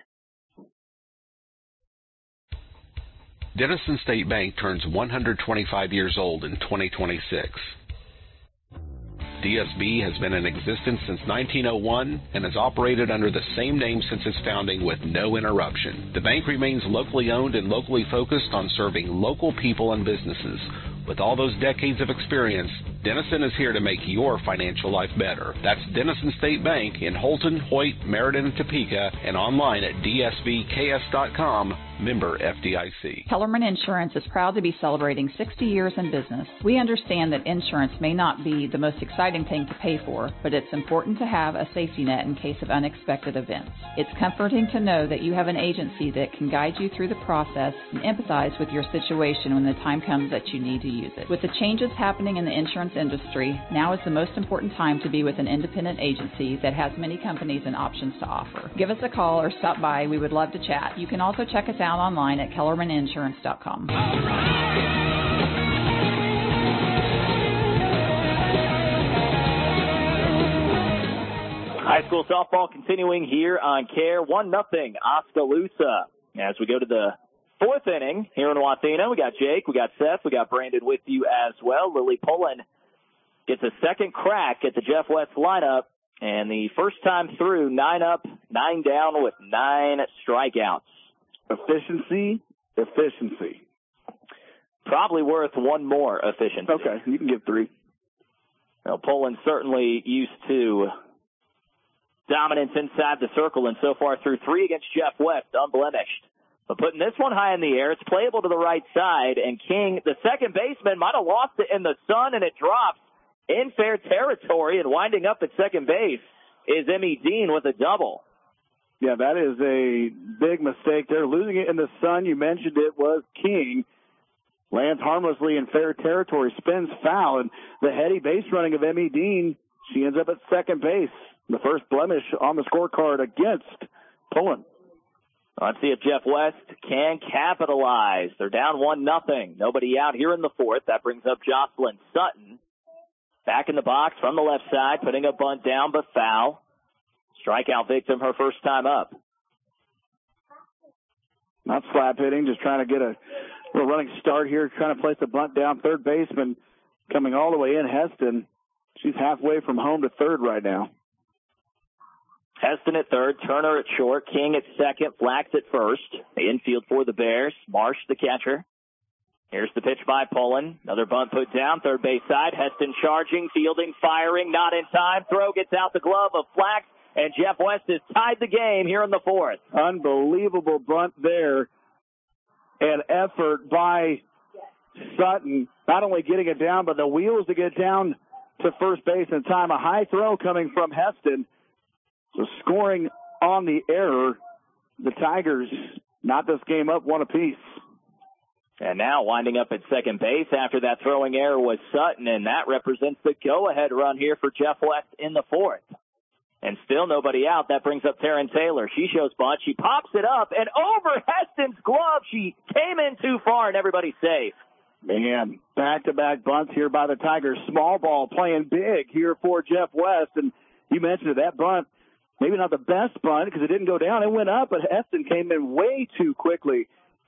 Denison State Bank turns one hundred twenty-five years old in twenty twenty-six. D S B has been in existence since nineteen oh one and has operated under the same name since its founding with no interruption. The bank remains locally owned and locally focused on serving local people and businesses. With all those decades of experience, Denison is here to make your financial life better. That's Denison State Bank in Holton, Hoyt, Meriden, and Topeka, and online at d s b k s dot com, member F D I C. Kellerman Insurance is proud to be celebrating sixty years in business. We understand that insurance may not be the most exciting thing to pay for, but it's important to have a safety net in case of unexpected events. It's comforting to know that you have an agency that can guide you through the process and empathize with your situation when the time comes that you need to use it. With the changes happening in the insurance industry, now is the most important time to be with an independent agency that has many companies and options to offer. Give us a call or stop by. We would love to chat. You can also check us found online at kellerman insurance dot com. High school softball continuing here on C A R E, one nothing Oskaloosa. As we go to the fourth inning here in Wathena, we got Jake, we got Seth, we got Brandon with you as well. Lily Pullen gets a second crack at the Jeff West lineup, and the first time through, nine up, nine down with nine strikeouts. Efficiency, efficiency. Probably worth one more efficiency. Okay, you can give three. Well, Pullen certainly used to dominance inside the circle, and so far through three against Jeff West, unblemished. But putting this one high in the air, it's playable to the right side, and King, the second baseman, might have lost it in the sun, and it drops in fair territory, and winding up at second base is Emmy Dean with a double. Yeah, that is a big mistake there. Losing it in the sun, you mentioned it, was King. Lands harmlessly in fair territory, spins foul, and the heady base running of Emmy Dean, she ends up at second base. The first blemish on the scorecard against Pullen. Let's see if Jeff West can capitalize. They're down one nothing. Nobody out here in the fourth. That brings up Jocelyn Sutton. Back in the box from the left side, putting a bunt down, but foul. Strikeout victim her first time up. Not slap hitting, just trying to get a little running start here, trying to place a bunt down. Third baseman coming all the way in, Heston. She's halfway from home to third right now. Heston at third, Turner at short, King at second, Flax at first. The infield for the Bears, Marsh the catcher. Here's the pitch by Pullen. Another bunt put down, third base side. Heston charging, fielding, firing, not in time. Throw gets out the glove of Flax, and Jeff West has tied the game here in the fourth. Unbelievable bunt there, and effort by Sutton. Not only getting it down, but the wheels to get down to first base in time. A high throw coming from Heston. So scoring on the error, the Tigers knot this game up one apiece. And now winding up at second base after that throwing error was Sutton, and that represents the go-ahead run here for Jeff West in the fourth. And still nobody out. That brings up Taryn Taylor. She shows bunt. She pops it up, and over Heston's glove, she came in too far, and everybody's safe. Man, back-to-back bunts here by the Tigers. Small ball playing big here for Jeff West, and you mentioned it, that bunt. Maybe not the best bunt because it didn't go down. It went up, but Heston came in way too quickly.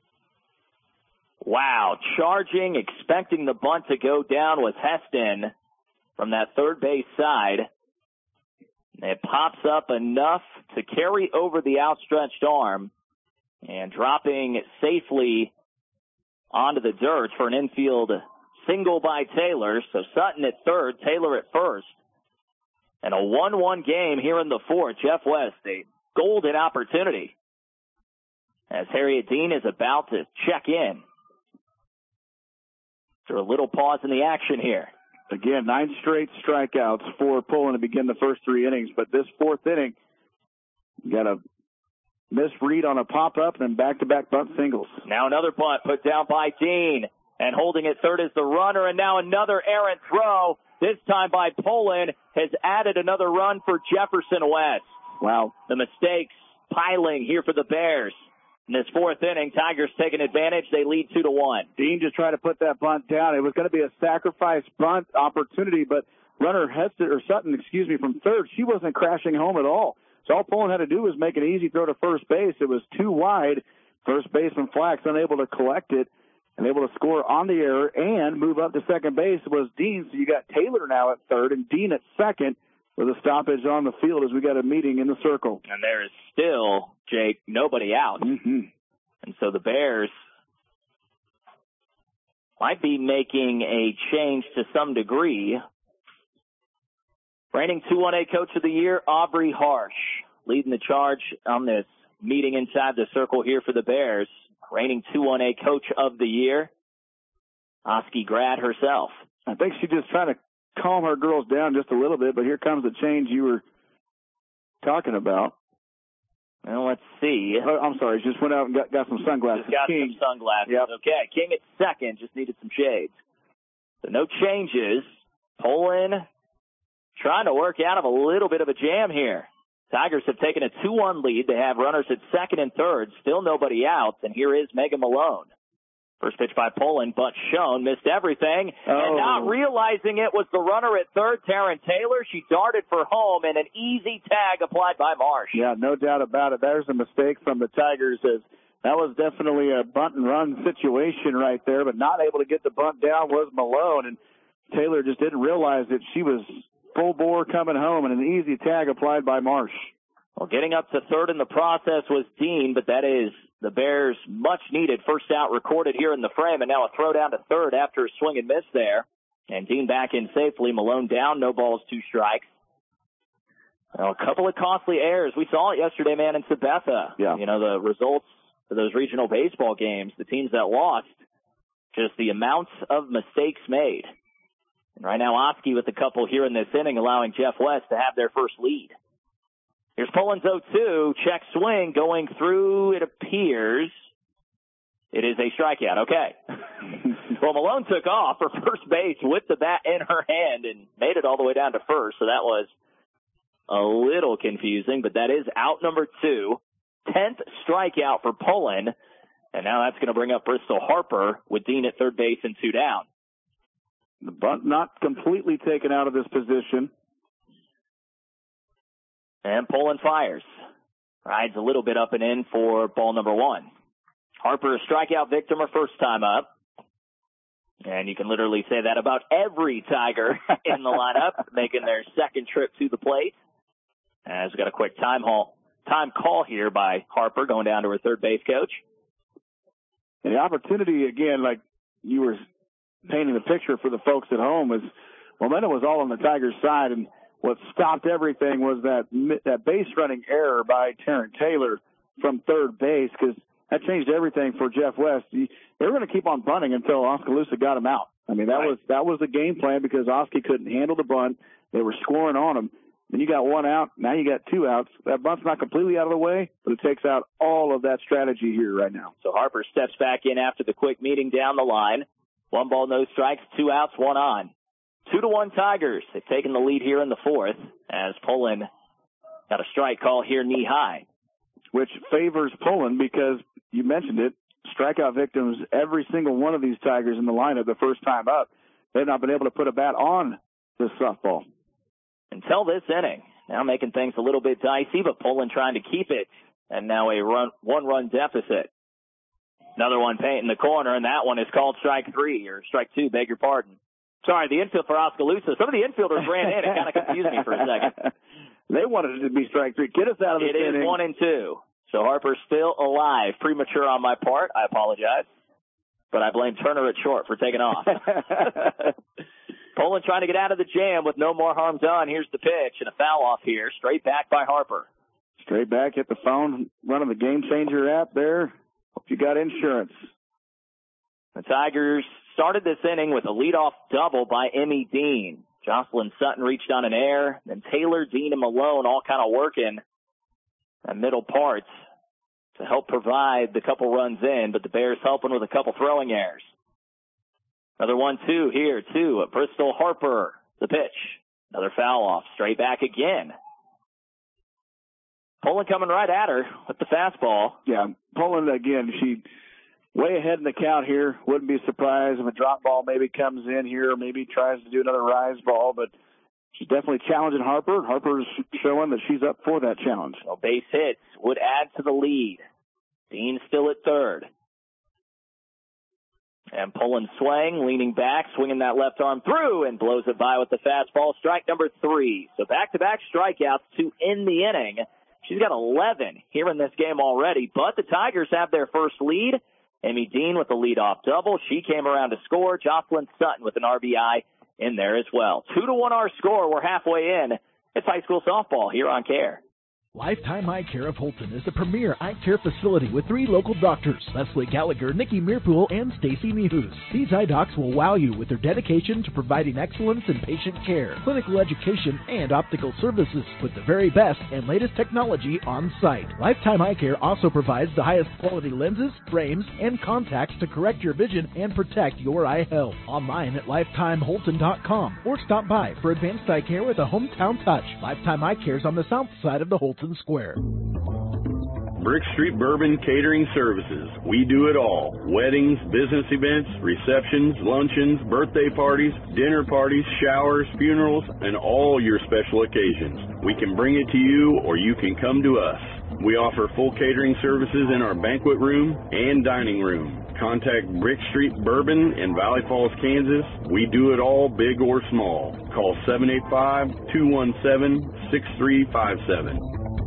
Wow. Charging, expecting the bunt to go down was Heston from that third base side. It pops up enough to carry over the outstretched arm and dropping safely onto the dirt for an infield single by Taylor. So Sutton at third, Taylor at first. And a one one game here in the fourth. Jeff West, a golden opportunity as Harriet Dean is about to check in. After a little pause in the action here. Again, nine straight strikeouts for Pullen to begin the first three innings. But this fourth inning, got a misread on a pop-up and then back-to-back bunt singles. Now another bunt put down by Dean. And holding at third is the runner. And now another errant throw. This time by Pullen, has added another run for Jefferson West. Wow. The mistakes piling here for the Bears. In this fourth inning, Tigers taking advantage. They lead two to one. Dean just tried to put that bunt down. It was going to be a sacrifice bunt opportunity, but runner Heston, or Sutton, excuse me, from third, she wasn't crashing home at all. So all Pullen had to do was make an easy throw to first base. It was too wide. First baseman Flax unable to collect it. And able to score on the error and move up to second base was Dean. So you got Taylor now at third and Dean at second with a stoppage on the field as we got a meeting in the circle. And there is still, Jake, nobody out. Mm-hmm. And so the Bears might be making a change to some degree. Reigning two one A Coach of the Year, Aubrey Harsh, leading the charge on this meeting inside the circle here for the Bears. Reigning two one A Coach of the Year, Oski Grad herself. I think she's just trying to calm her girls down just a little bit, but here comes the change you were talking about. Well, let's see. Oh, I'm sorry, just went out and got, got some sunglasses. Just got King. some sunglasses. Yep. Okay, King at second, just needed some shades. So no changes. Pullen trying to work out of a little bit of a jam here. Tigers have taken a two one lead. They have runners at second and third. Still nobody out. And here is Megan Malone. First pitch by Poland, but shown, missed everything. Oh. And not realizing it was the runner at third, Taryn Taylor. She darted for home, and an easy tag applied by Marsh. Yeah, no doubt about it. There's a mistake from the Tigers. As that was definitely a bunt and run situation right there, but not able to get the bunt down was Malone. And Taylor just didn't realize that she was full bore coming home, and an easy tag applied by Marsh. Well, getting up to third in the process was Dean, but that is the Bears' much-needed first out recorded here in the frame, and now a throw down to third after a swing and miss there. And Dean back in safely. Malone down, no balls, two strikes. Well, a couple of costly errors. We saw it yesterday, man, in Sabetha. Yeah. You know, the results for those regional baseball games, the teams that lost, just the amounts of mistakes made. And right now, Oski with a couple here in this inning, allowing Jeff West to have their first lead. Here's Poland's oh two, check swing, going through, it appears. It is a strikeout, okay. Well, Malone took off for first base with the bat in her hand and made it all the way down to first, so that was a little confusing, but that is out number two, tenth strikeout for Poland, and now that's going to bring up Bristol Harper with Dean at third base and two down. The bunt not completely taken out of this position. And Poland fires. Rides a little bit up and in for ball number one. Harper, a strikeout victim, her first time up. And you can literally say that about every Tiger in the lineup, making their second trip to the plate. As we got a quick time, haul, time call here by Harper going down to her third base coach. And the opportunity, again, like you were painting the picture for the folks at home, is momentum was all on the Tigers' side, and what stopped everything was that that base running error by Taryn Taylor from third base, because that changed everything for Jeff West. They were going to keep on bunting until Oskaloosa got him out. I mean, that right. was that was the game plan, because Oski couldn't handle the bunt. They were scoring on him. Then you got one out. Now you got two outs. That bunt's not completely out of the way, but it takes out all of that strategy here right now. So Harper steps back in after the quick meeting down the line. One ball, no strikes, two outs, one on. Two to one Tigers. They've taken the lead here in the fourth as Poland got a strike call here knee high. Which favors Poland because you mentioned it, strikeout victims, every single one of these Tigers in the lineup the first time up. They've not been able to put a bat on this softball. Until this inning. Now making things a little bit dicey, but Poland trying to keep it. And now a run, one-run deficit. Another one painting the corner, and that one is called strike three, or strike two, beg your pardon. Sorry, the infield for Oskaloosa. Some of the infielders ran in. It kind of confused me for a second. They wanted it to be strike three. Get us out of this inning. It is one and two. So Harper's still alive. Premature on my part. I apologize. But I blame Turner at short for taking off. Poland trying to get out of the jam with no more harm done. Here's the pitch and a foul off here. Straight back by Harper. Straight back, hit the phone, running the Game Changer app there. Hope you got insurance. The Tigers started this inning with a leadoff double by Emmy Dean. Jocelyn Sutton reached on an air. Then Taylor, Dean, and Malone all kind of working at middle parts to help provide the couple runs in, but the Bears helping with a couple throwing errors. Another one two here, two at Bristol Harper. The pitch. Another foul off. Straight back again. Poland coming right at her with the fastball. Yeah, Poland, again, she way ahead in the count here. Wouldn't be surprised if a drop ball maybe comes in here, maybe tries to do another rise ball, but she's definitely challenging Harper. Harper's showing that she's up for that challenge. Well, base hits would add to the lead. Dean still at third. And Poland swing, leaning back, swinging that left arm through, and blows it by with the fastball. Strike number three. So back-to-back strikeouts to end the inning. She's got eleven here in this game already, but the Tigers have their first lead. Emmy Dean with the leadoff double. She came around to score. Jocelyn Sutton with an R B I in there as well. Two to one our score. We're halfway in. It's high school softball here on CARE. Lifetime Eye Care of Holton is the premier eye care facility with three local doctors, Leslie Gallagher, Nikki Meerpool, and Stacy Mehus. These eye docs will wow you with their dedication to providing excellence in patient care, clinical education, and optical services with the very best and latest technology on site. Lifetime Eye Care also provides the highest quality lenses, frames, and contacts to correct your vision and protect your eye health. Online at lifetime holton dot com or stop by for advanced eye care with a hometown touch. Lifetime Eye Care is on the south side of the Holton Madison Square. Brick Street Bourbon Catering Services. We do it all. Weddings, business events, receptions, luncheons, birthday parties, dinner parties, showers, funerals, and all your special occasions. We can bring it to you or you can come to us. We offer full catering services in our banquet room and dining room. Contact Brick Street Bourbon in Valley Falls, Kansas. We do it all, big or small. Call seven eight five, two one seven, six three five seven.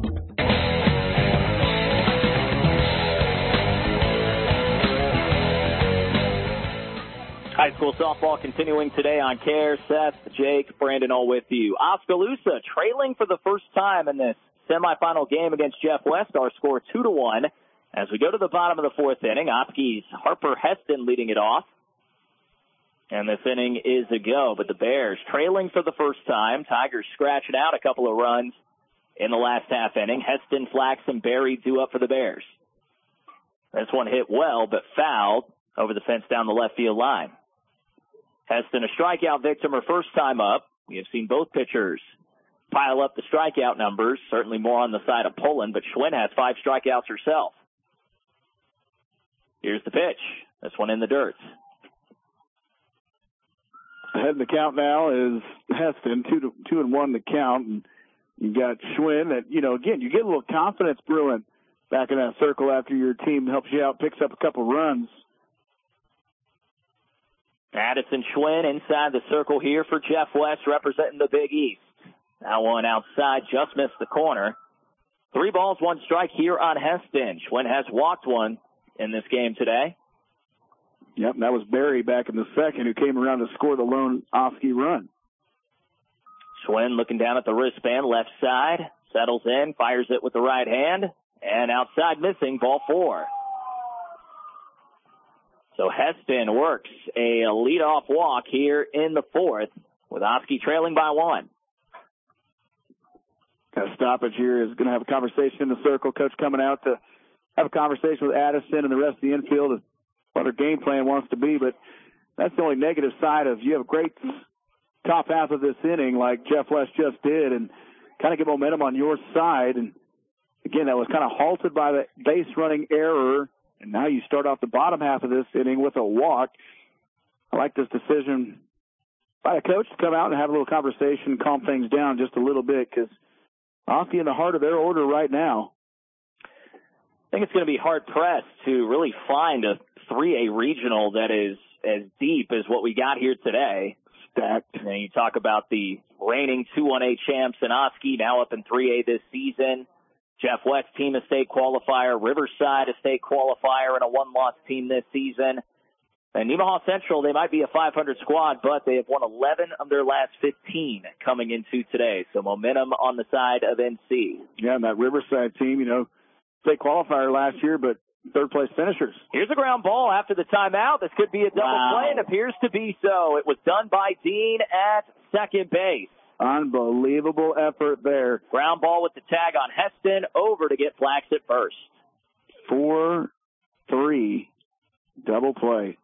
High school softball continuing today on CARE. Seth, Jake, Brandon all with you. Oskaloosa trailing for the first time in this semifinal game against Jeff West. Our score two to one. As we go to the bottom of the fourth inning, Oski's Harper Heston leading it off. And this inning is a go, but the Bears trailing for the first time. Tigers scratching out a couple of runs in the last half inning. Heston, Flax, and Berry due up for the Bears. This one hit well, but fouled over the fence down the left field line. Heston, a strikeout victim, her first time up. We have seen both pitchers pile up the strikeout numbers, certainly more on the side of Pullen, but Schwinn has five strikeouts herself. Here's the pitch. This one in the dirt. Ahead in the count now is Heston, two to two and one the count, and you got Schwinn. That you know, again, you get a little confidence brewing back in that circle after your team helps you out, picks up a couple runs. Addison Schwinn inside the circle here for Jeff West, representing the Big East. Now one outside, just missed the corner. Three balls, one strike here on Heston. Schwinn has walked one in this game today. Yep, that was Berry back in the second who came around to score the lone Oski run. Schwinn looking down at the wristband, left side, settles in, fires it with the right hand, and outside missing, ball four. So Heston works a leadoff walk here in the fourth with Oski trailing by one. Got a stoppage here is going to have a conversation in the circle. Coach coming out to have a conversation with Addison and the rest of the infield of what their game plan wants to be. But that's the only negative side of you have a great top half of this inning like Jeff West just did and kind of get momentum on your side. And, again, that was kind of halted by the base running error. And now you start off the bottom half of this inning with a walk. I like this decision by the coach to come out and have a little conversation, calm things down just a little bit because Oski in the heart of their order right now. I think it's going to be hard-pressed to really find a three A regional that is as deep as what we got here today. Stacked. And you talk about the reigning two one A champs in Oski, now up in three A this season. Jeff West, team of state qualifier. Riverside, a state qualifier and a one-loss team this season. And Nemaha Central, they might be a five hundred squad, but they have won eleven of their last fifteen coming into today. So momentum on the side of N C. Yeah, and that Riverside team, you know, state qualifier last year, but third-place finishers. Here's a ground ball after the timeout. This could be a double Wow. play, and appears to be so. It was done by Dean at second base. Unbelievable effort there. Ground ball with the tag on Heston, over to get Flax at first. four three, double play.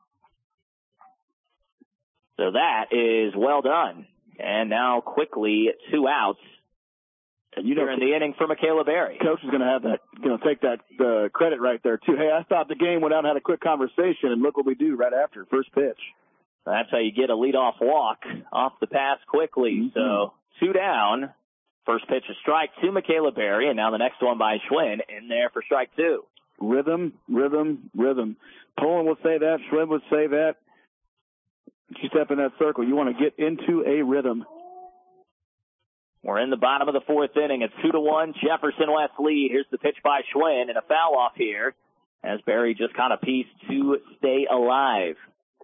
So that is well done. And now quickly two outs. And you know, here in the inning for Michaela Berry. Coach is going to have that, you know, take that uh, credit right there too. Hey, I thought the game went out and had a quick conversation, and look what we do right after first pitch. That's how you get a leadoff walk off the pass quickly. Mm-hmm. So two down. First pitch a strike to Michaela Berry, and now the next one by Schwinn in there for strike two. Rhythm, rhythm, rhythm. Pullen will say that. Schwinn would say that. You step in that circle. You want to get into a rhythm. We're in the bottom of the fourth inning. It's two to one. Jefferson West lead. Here's the pitch by Schwinn, and a foul off here as Berry just kind of pieced to stay alive.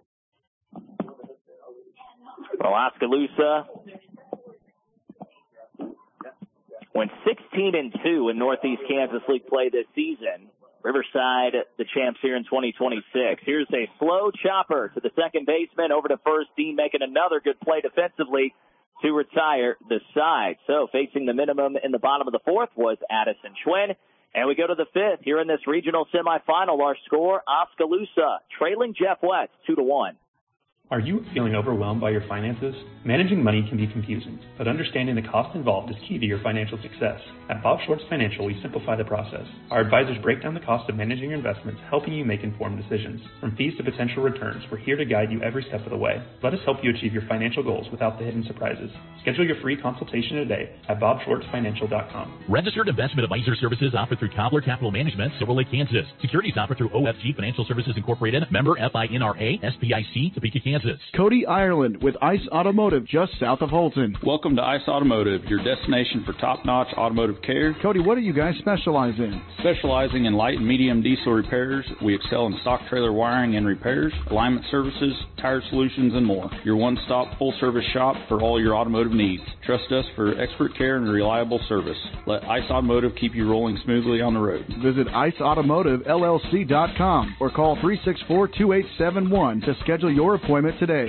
Well, Oskaloosa went sixteen and two in Northeast Kansas League play this season. Riverside, the champs here in twenty twenty-six. Here's a slow chopper to the second baseman, over to first. Dean making another good play defensively to retire the side. So facing the minimum in the bottom of the fourth was Addison Schwinn. And we go to the fifth here in this regional semifinal. Our score, Oskaloosa trailing Jeff West two to one. Are you feeling overwhelmed by your finances? Managing money can be confusing, but understanding the cost involved is key to your financial success. At Bob Schwartz Financial, we simplify the process. Our advisors break down the cost of managing your investments, helping you make informed decisions. From fees to potential returns, we're here to guide you every step of the way. Let us help you achieve your financial goals without the hidden surprises. Schedule your free consultation today at bob schwartz financial dot com. Registered investment advisor services offered through Cobbler Capital Management, Silver Lake, Kansas. Securities offered through O F G Financial Services Incorporated, member F I N R A, S P I C, Topeka, Kansas. Cody Ireland with ICE Automotive just south of Holton. Welcome to ICE Automotive, your destination for top-notch automotive care. Cody, what do you guys specialize in? Specializing in light and medium diesel repairs, we excel in stock trailer wiring and repairs, alignment services, tire solutions, and more. Your one-stop full-service shop for all your automotive needs. Trust us for expert care and reliable service. Let ICE Automotive keep you rolling smoothly on the road. Visit ice automotive L L C dot com or call three six four, two eight seven one to schedule your appointment today.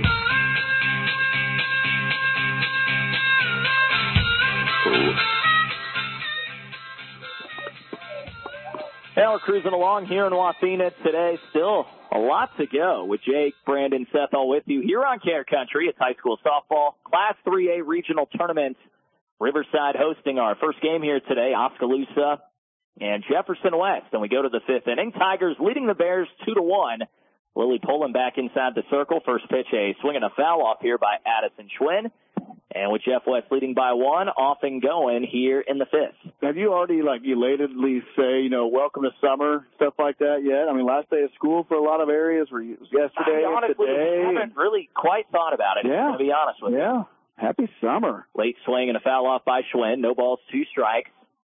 Well, we're cruising along here in Wathena today. Still a lot to go with Jake, Brandon, Seth all with you here on Care Country. It's high school softball, Class three A regional tournament. Riverside hosting our first game here today, Oskaloosa and Jefferson West. And we go to the fifth inning. Tigers leading the Bears two to one. Lily pulling back inside the circle. First pitch, a swing and a foul off here by Addison Schwinn. And with Jeff West leading by one, off and going here in the fifth. Have you already, like, elatedly say, you know, welcome to summer, stuff like that yet? I mean, last day of school for a lot of areas were yesterday, honestly, today. I haven't really quite thought about it, yeah. to be honest with you. Yeah. Happy summer. Late swing and a foul off by Schwinn. No balls, two strikes.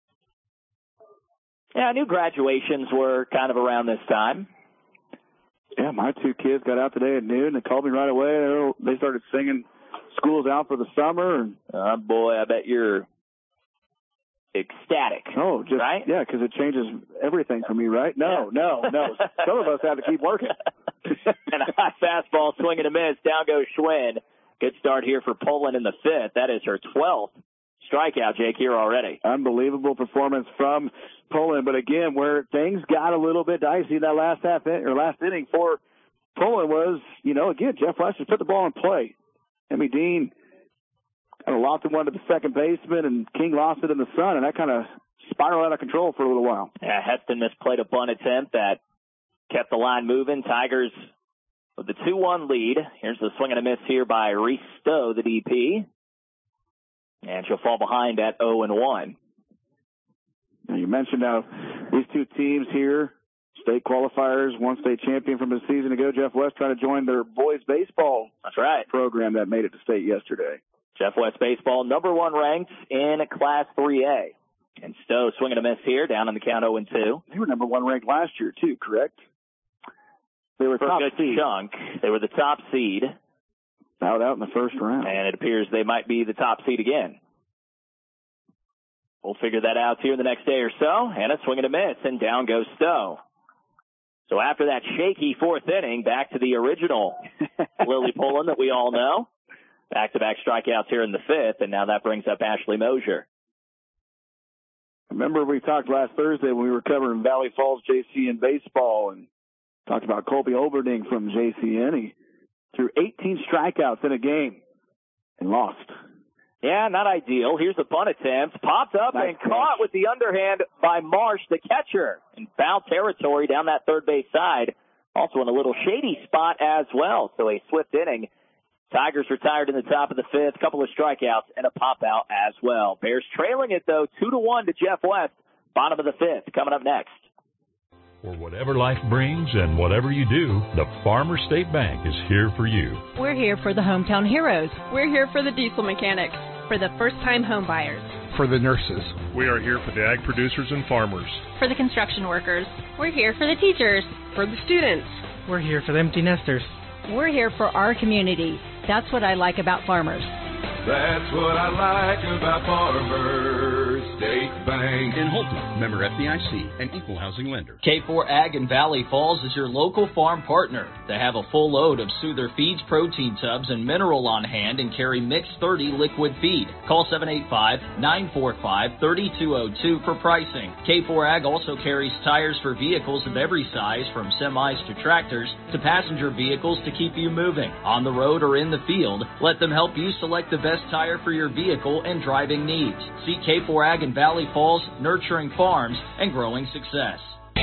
Yeah, I knew graduations were kind of around this time. Yeah, my two kids got out today at noon. They called me right away. They started singing school's out for the summer. And, uh, boy, I bet you're ecstatic. Oh, just, right? Yeah, because it changes everything for me, right? No, no, no. Some of us have to keep working. And a high fastball, swing and a miss. Down goes Schwinn. Good start here for Poland in the fifth. That is her twelfth strikeout, Jake, here already. Unbelievable performance from Poland. But again, where things got a little bit dicey that last half in, or last inning for Poland was, you know, again, Jeff West just put the ball in play. Emmy Dean kind of lost one to the second baseman, and King lost it in the sun, and that kind of spiraled out of control for a little while. Yeah, Heston misplayed a bunt attempt that kept the line moving. Tigers with the two one lead. Here's the swing and a miss here by Reese Stowe, the D P. And she'll fall behind at oh and one. Now you mentioned how these two teams here, state qualifiers, one state champion from a season ago. Jeff West trying to join their boys baseball That's right. program that made it to state yesterday. Jeff West baseball, number one ranked in Class three A. And Stowe swinging a miss here, down in the count oh and two. They were number one ranked last year, too, correct? They were For top a good seed. chunk. They were the top seed. Out out in the first round. And it appears they might be the top seed again. We'll figure that out here in the next day or so. And a swing and a miss, and down goes Stowe. So after that shaky fourth inning, back to the original Lily Pullen that we all know. Back-to-back strikeouts here in the fifth, and now that brings up Ashley Mosier. Remember we talked last Thursday when we were covering Valley Falls J C N baseball and talked about Colby Oberding from J C N. He threw eighteen strikeouts in a game and lost. Yeah, not ideal. Here's the bunt attempt. Popped up Nice and catch. caught with the underhand by Marsh, the catcher, in foul territory down that third base side. Also in a little shady spot as well. So a swift inning. Tigers retired in the top of the fifth, couple of strikeouts and a pop out as well. Bears trailing it though, two to one to Jeff West. Bottom of the fifth coming up next. For whatever life brings and whatever you do, the Farmer State Bank is here for you. We're here for the hometown heroes. We're here for the diesel mechanics. For the first-time home buyers. For the nurses. We are here for the ag producers and farmers. For the construction workers. We're here for the teachers. For the students. We're here for the empty nesters. We're here for our community. That's what I like about farmers. That's what I like about farmers. State Bank. In Holton, member F D I C, an equal housing lender. K four Ag in Valley Falls is your local farm partner. They have a full load of Soother Feeds protein tubs and mineral on hand and carry Mix thirty liquid feed. Call seven eight five, nine four five, three two zero two for pricing. K four Ag also carries tires for vehicles of every size, from semis to tractors to passenger vehicles, to keep you moving. On the road or in the field, let them help you select the best tire for your vehicle and driving needs. See K four Ag in Valley Falls, nurturing farms and growing success.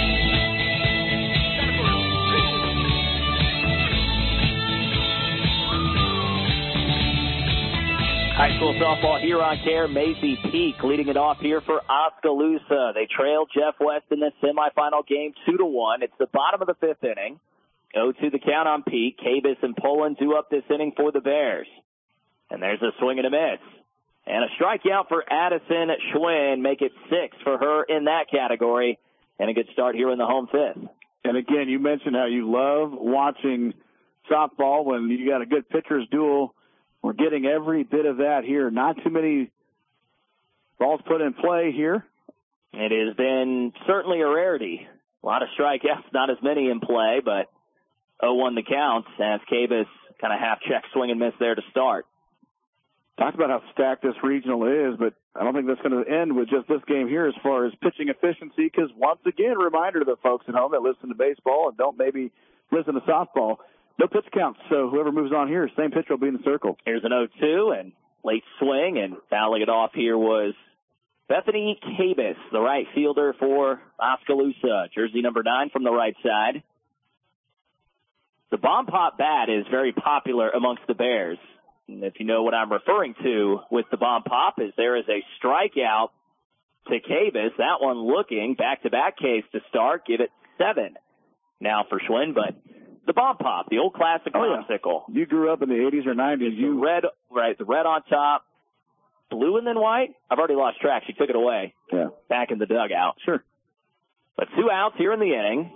High school softball here on Care. Macy Peak leading it off here for Oskaloosa. They trail Jeff West in the semifinal game two to one. It's the bottom of the fifth inning. oh two the count on Peak. Cabus and Poland do up this inning for the Bears. And there's a swing and a miss. And a strikeout for Addison Schwinn. Make it six for her in that category. And a good start here in the home fifth. And again, you mentioned how you love watching softball when you got a good pitcher's duel. We're getting every bit of that here. Not too many balls put in play here. It has been certainly a rarity. A lot of strikeouts, not as many in play, but oh one the count as Cabus kind of half-check swing and miss there to start. Talked about how stacked this regional is, but I don't think that's going to end with just this game here as far as pitching efficiency, because once again, reminder to the folks at home that listen to baseball and don't maybe listen to softball, no pitch counts, so whoever moves on here, same pitcher will be in the circle. Here's an oh two and late swing, and fouling it off here was Bethany Cabus, the right fielder for Oskaloosa, jersey number nine from the right side. The bomb pop bat is very popular amongst the Bears. And if you know what I'm referring to with the bomb pop, is there is a strikeout to Cabus. That one looking back-to-back case to start. Give it seven now for Schwinn, but the bomb pop, the old classic popsicle. Oh, yeah. You grew up in the eighties or nineties. You the red, right? The red on top, blue and then white. I've already lost track. She took it away. Yeah. Back in the dugout. Sure. But two outs here in the inning.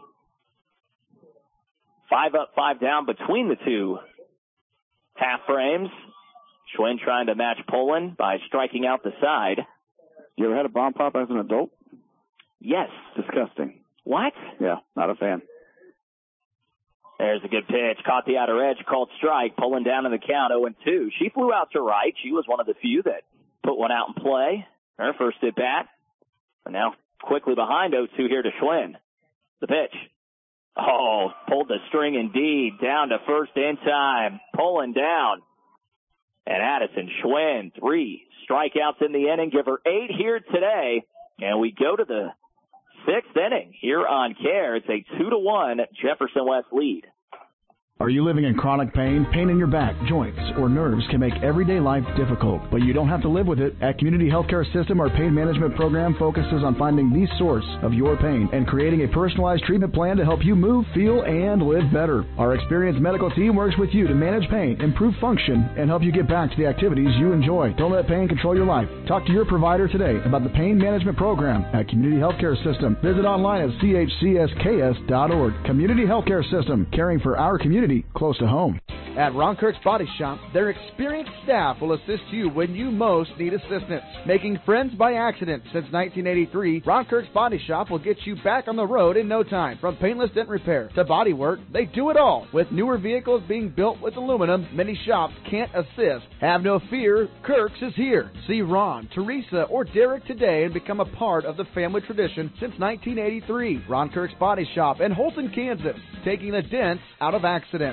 Five up, five down between the two half frames. Schwinn trying to match Poland by striking out the side. You ever had a bomb pop as an adult? Yes. Disgusting. What? Yeah, not a fan. There's a good pitch. Caught the outer edge, called strike. Poland down in the count, oh and two. She flew out to right. She was one of the few that put one out in play. Her first at bat. And now quickly behind oh two here to Schwinn. The pitch. Oh, pulled the string indeed. Down to first in time. Poland down. And Addison Schwinn, three strikeouts in the inning. Give her eight here today. And we go to the sixth inning here on Care. It's a two to one Jefferson West lead. Are you living in chronic pain? Pain in your back, joints, or nerves can make everyday life difficult, but you don't have to live with it. At Community Healthcare System, our pain management program focuses on finding the source of your pain and creating a personalized treatment plan to help you move, feel, and live better. Our experienced medical team works with you to manage pain, improve function, and help you get back to the activities you enjoy. Don't let pain control your life. Talk to your provider today about the pain management program at Community Healthcare System. Visit online at c h c s k s dot org. Community Healthcare System, caring for our community close to home. At Ron Kirk's Body Shop, their experienced staff will assist you when you most need assistance. Making friends by accident since nineteen eighty-three, Ron Kirk's Body Shop will get you back on the road in no time. From paintless dent repair to body work, they do it all. With newer vehicles being built with aluminum, many shops can't assist. Have no fear, Kirk's is here. See Ron, Teresa, or Derek today and become a part of the family tradition since nineteen eighty-three. Ron Kirk's Body Shop in Holton, Kansas, taking the dents out of accidents.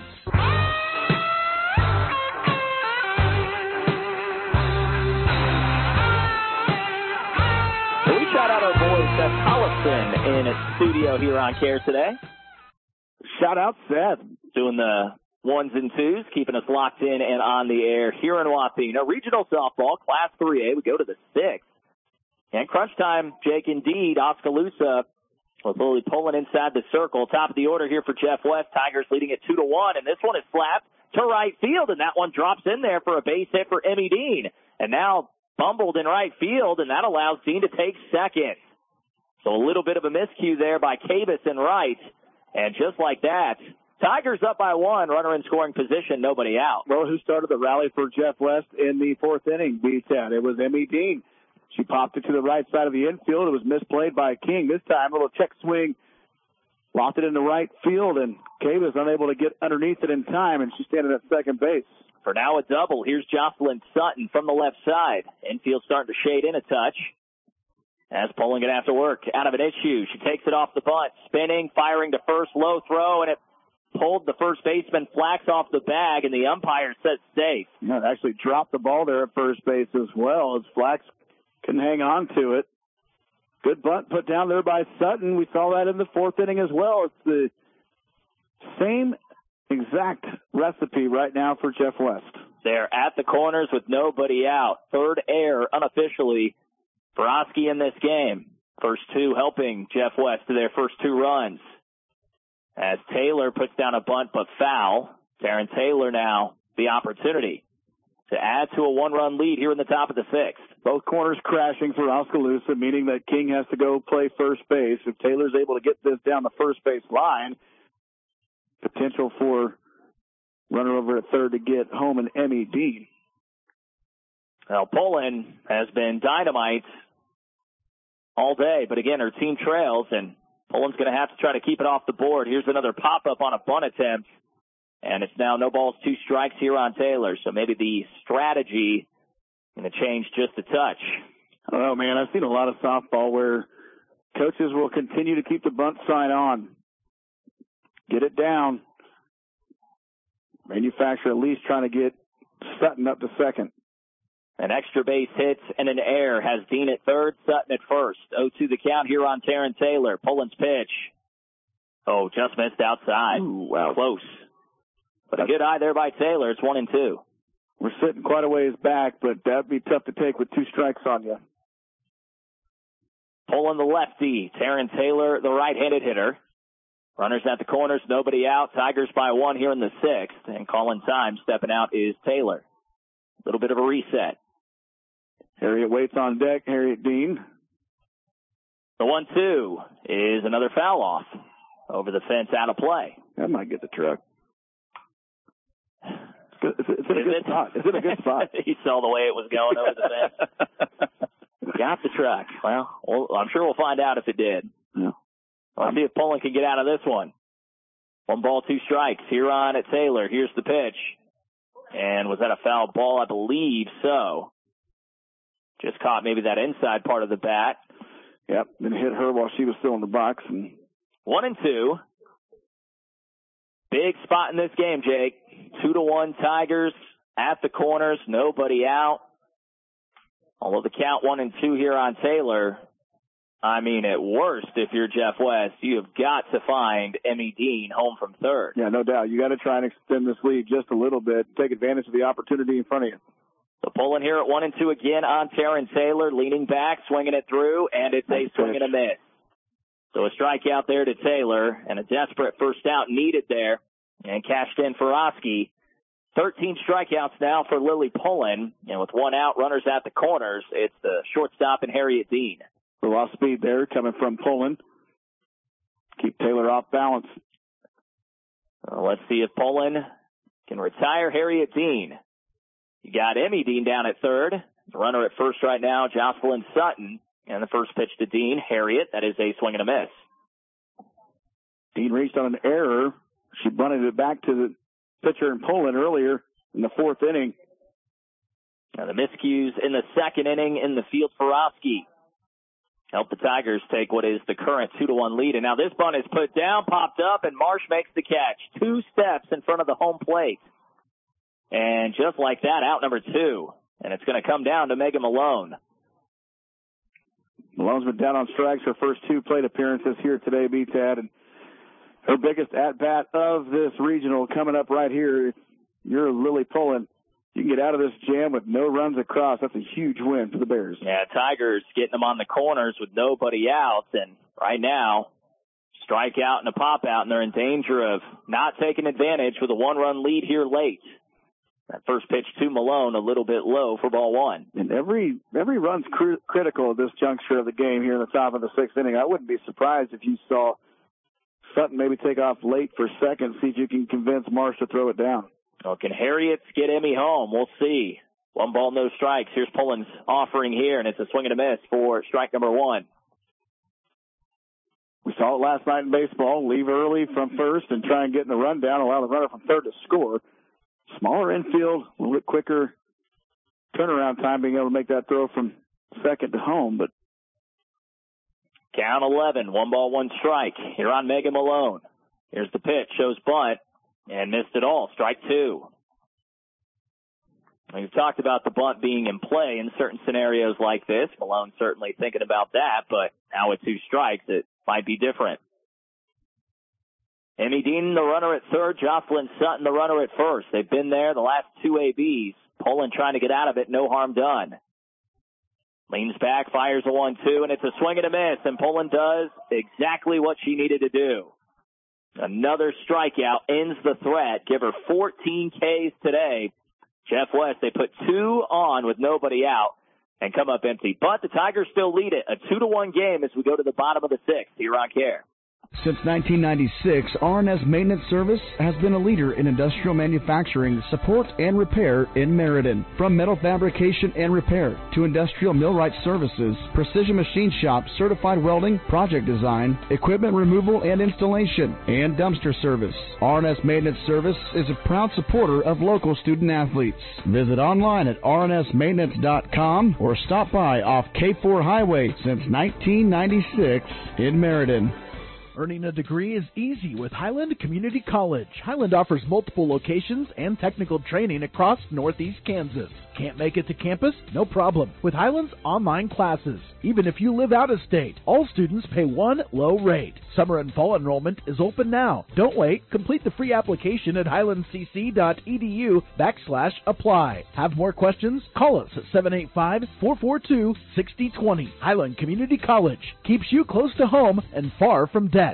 Shout out our boy Seth Collison in a studio here on Care today. Shout out Seth. Doing the ones and twos, keeping us locked in and on the air here in Wapena. Regional softball, Class three A. We go to the sixth. And crunch time, Jake, indeed. Oskaloosa was literally pulling inside the circle. Top of the order here for Jeff West. Tigers leading it two to one. And this one is slapped to right field. And that one drops in there for a base hit for Emmy Dean. And now fumbled in right field, and that allows Dean to take second. So a little bit of a miscue there by Cabus in right. And just like that, Tigers up by one, runner in scoring position, nobody out. Well, who started the rally for Jeff West in the fourth inning? B ten. It was Emmy Dean. She popped it to the right side of the infield. It was misplayed by King. This time, a little check swing. Lost it in the right field, and Kay was unable to get underneath it in time, and she's standing at second base. For now, a double. Here's Jocelyn Sutton from the left side. Infield starting to shade in a touch. As Poland going to have to work out of an issue. She takes it off the bunt, spinning, firing to first, low throw, and it pulled the first baseman Flax off the bag, and the umpire says safe. Yeah, it actually dropped the ball there at first base as well, as Flax couldn't hang on to it. Good bunt put down there by Sutton. We saw that in the fourth inning as well. It's the same exact recipe right now for Jeff West. They're at the corners with nobody out. Third error unofficially for Oski in this game. First two helping Jeff West to their first two runs. As Taylor puts down a bunt but foul. Taryn Taylor now the opportunity to add to a one-run lead here in the top of the sixth. Both corners crashing for Oskaloosa, meaning that King has to go play first base. If Taylor's able to get this down the first base line, potential for runner over at third to get home and Emmy Dean. Well, Poland has been dynamite all day, but again, her team trails, and Poland's going to have to try to keep it off the board. Here's another pop-up on a bunt attempt, and it's now no balls, two strikes here on Taylor. So maybe the strategy going to change just a touch. I don't know, man. I've seen a lot of softball where coaches will continue to keep the bunt sign on. Get it down. Manufacturer at least trying to get Sutton up to second. An extra base hit and an error has Dean at third, Sutton at first. oh two the count here on Taryn Taylor. Poland's pitch. Oh, just missed outside. Ooh, wow. Close. But a good eye there by Taylor. It's one and two. We're sitting quite a ways back, but that'd be tough to take with two strikes on you. Poland the lefty. Taryn Taylor the right-handed hitter. Runners at the corners, nobody out. Tigers by one here in the sixth. And calling time, stepping out is Taylor. A little bit of a reset. Harriet waits on deck. Harriet Dean. The one two is another foul off. Over the fence, out of play. That might get the truck. It's, it's, it's in a good it? spot. It's in a good spot. He saw the way it was going over the fence. Got the truck. Well, well, I'm sure we'll find out if it did. Yeah. Let's see if Poland can get out of this one. One ball, two strikes. Here on at Taylor. Here's the pitch. And was that a foul ball? I believe so. Just caught maybe that inside part of the bat. Yep, and hit her while she was still in the box. And One and two. Big spot in this game, Jake. Two to one Tigers at the corners. Nobody out. Although the count one and two here on Taylor. I mean, at worst, if you're Jeff West, you have got to find Emmy Dean home from third. Yeah, no doubt. You got to try and extend this lead just a little bit. Take advantage of the opportunity in front of you. So pulling here at one and two again on Taryn Taylor, leaning back, swinging it through, and it's a swing and a miss. So a strikeout there to Taylor, and a desperate first out needed there, and cashed in for Oski. thirteen strikeouts now for Lily Pullen, and with one out, runners at the corners, it's the shortstop and Harriet Dean. A lot of speed there coming from Poland. Keep Taylor off balance. Well, let's see if Poland can retire Harriet Dean. You got Emmy Dean down at third. The runner at first right now, Jocelyn Sutton. And the first pitch to Dean, Harriet. That is a swing and a miss. Dean reached on an error. She bunted it back to the pitcher in Poland earlier in the fourth inning. Now the miscues in the second inning in the field for Oski. Help the Tigers take what is the current two to one lead. And now this bunt is put down, popped up, and Marsh makes the catch. Two steps in front of the home plate. And just like that, out number two. And it's going to come down to Megan Malone. Malone's been down on strikes her first two plate appearances here today, B-Tad. And her biggest at-bat of this regional coming up right here. You're Lily Pullen. You can get out of this jam with no runs across. That's a huge win for the Bears. Yeah, Tigers getting them on the corners with nobody out. And right now, strike out and a pop out, and they're in danger of not taking advantage with a one-run lead here late. That first pitch to Malone a little bit low for ball one. And every every run's cr- critical at this juncture of the game here in the top of the sixth inning. I wouldn't be surprised if you saw Sutton maybe take off late for second, see if you can convince Marsh to throw it down. Well, can Harriet get Emmy home? We'll see. One ball, no strikes. Here's Poland's offering here, and it's a swing and a miss for strike number one. We saw it last night in baseball. Leave early from first and try and get in the rundown, allow the runner from third to score. Smaller infield, a little bit quicker turnaround time, being able to make that throw from second to home. But count eleven, one ball, one strike. Here on Megan Malone. Here's the pitch, shows bunt, and missed it all. Strike two. We've talked about the bunt being in play in certain scenarios like this. Malone certainly thinking about that, but now with two strikes, it might be different. Emmy Dean, the runner at third. Jocelyn Sutton, the runner at first. They've been there the last two A Bs. Poland trying to get out of it. No harm done. Leans back, fires a one two, and it's a swing and a miss. And Poland does exactly what she needed to do. Another strikeout ends the threat. Give her fourteen Ks today. Jeff West, they put two on with nobody out and come up empty. But the Tigers still lead it. A two to one game as we go to the bottom of the sixth here on Care. Since nineteen ninety-six, R and S Maintenance Service has been a leader in industrial manufacturing, support, and repair in Meriden. From metal fabrication and repair to industrial millwright services, precision machine shop, certified welding, project design, equipment removal and installation, and dumpster service. R and S Maintenance Service is a proud supporter of local student athletes. Visit online at R N S maintenance dot com or stop by off K four Highway since nineteen ninety-six in Meriden. Earning a degree is easy with Highland Community College. Highland offers multiple locations and technical training across Northeast Kansas. Can't make it to campus? No problem. With Highland's online classes. Even if you live out of state, all students pay one low rate. Summer and fall enrollment is open now. Don't wait. Complete the free application at highlandcc.edu backslash apply. Have more questions? Call us at seven eight five, four four two, six zero two zero. Highland Community College keeps you close to home and far from debt.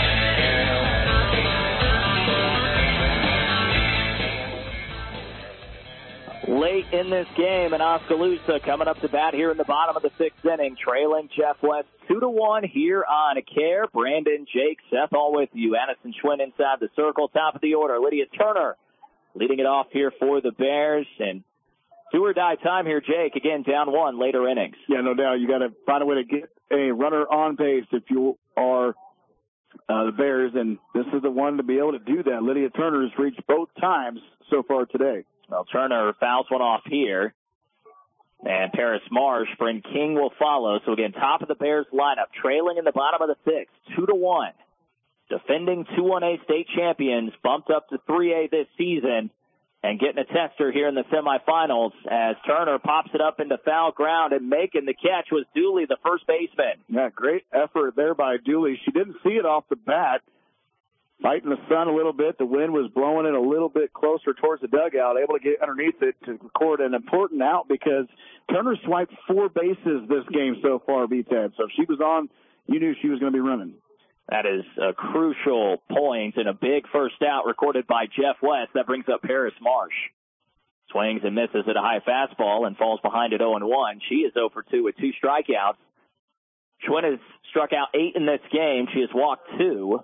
Late in this game, and Oskaloosa coming up to bat here in the bottom of the sixth inning, trailing Jeff West two to one here on Care. Brandon, Jake, Seth, all with you. Addison Schwinn inside the circle, top of the order. Lydia Turner leading it off here for the Bears, and do or die time here, Jake. Again, down one, later innings. Yeah, no doubt. You got to find a way to get a runner on base if you are uh, the Bears, and this is the one to be able to do that. Lydia Turner has reached both times so far today. Well, Turner fouls one off here. And Paris Marsh, Bryn King will follow. So again, top of the Bears lineup, trailing in the bottom of the sixth, two to one. Defending two one A state champions, bumped up to three A this season, and getting a tester here in the semifinals as Turner pops it up into foul ground, and making the catch was Dooley, the first baseman. Yeah, great effort there by Dooley. She didn't see it off the bat. Fighting the sun a little bit. The wind was blowing it a little bit closer towards the dugout, able to get underneath it to record an important out because Turner swiped four bases this game so far, B-Tad. So if she was on, you knew she was going to be running. That is a crucial point and a big first out recorded by Jeff West. That brings up Paris Marsh. Swings and misses at a high fastball and falls behind at oh and one. She is oh for two with two strikeouts. Schwinn has struck out eight in this game. She has walked two.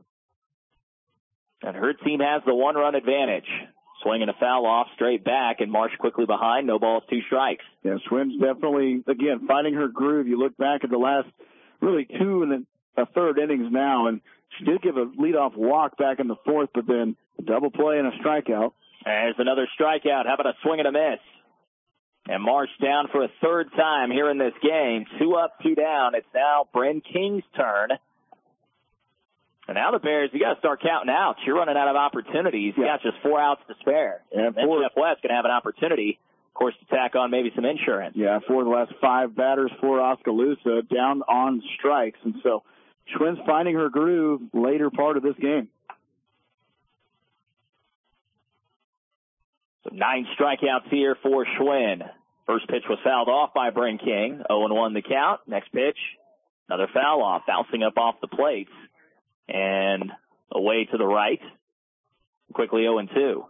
And her team has the one-run advantage. Swinging a foul off straight back, and Marsh quickly behind. No balls, two strikes. Yeah, Schwinn's definitely, again, finding her groove. You look back at the last really two and a third innings now, and she did give a leadoff walk back in the fourth, but then a double play and a strikeout. There's another strikeout. How about a swing and a miss? And Marsh down for a third time here in this game. Two up, two down. It's now Bryn King's turn. And now the Bears, you got to start counting outs. You're running out of opportunities. You yeah. got just four outs to spare. Yeah, and then Jeff West going to have an opportunity, of course, to tack on maybe some insurance. Yeah, four of the last five batters for Oskaloosa down on strikes. And so Schwinn's finding her groove later part of this game. So nine strikeouts here for Schwinn. First pitch was fouled off by Bryn King. oh and one the count. Next pitch, another foul off, bouncing up off the plates. And away to the right. Quickly oh and two.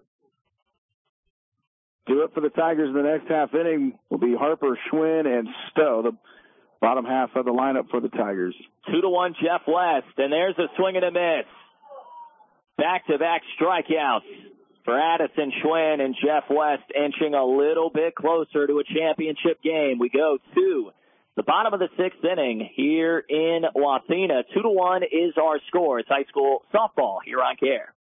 Do it for the Tigers in the next half inning will be Harper, Schwinn, and Stowe, the bottom half of the lineup for the Tigers. Two to one, Jeff West. And there's a swing and a miss. Back-to-back strikeouts for Addison Schwinn and Jeff West, inching a little bit closer to a championship game. We go to the bottom of the sixth inning here in Wathena. Two to one is our score. It's high school softball here on Care.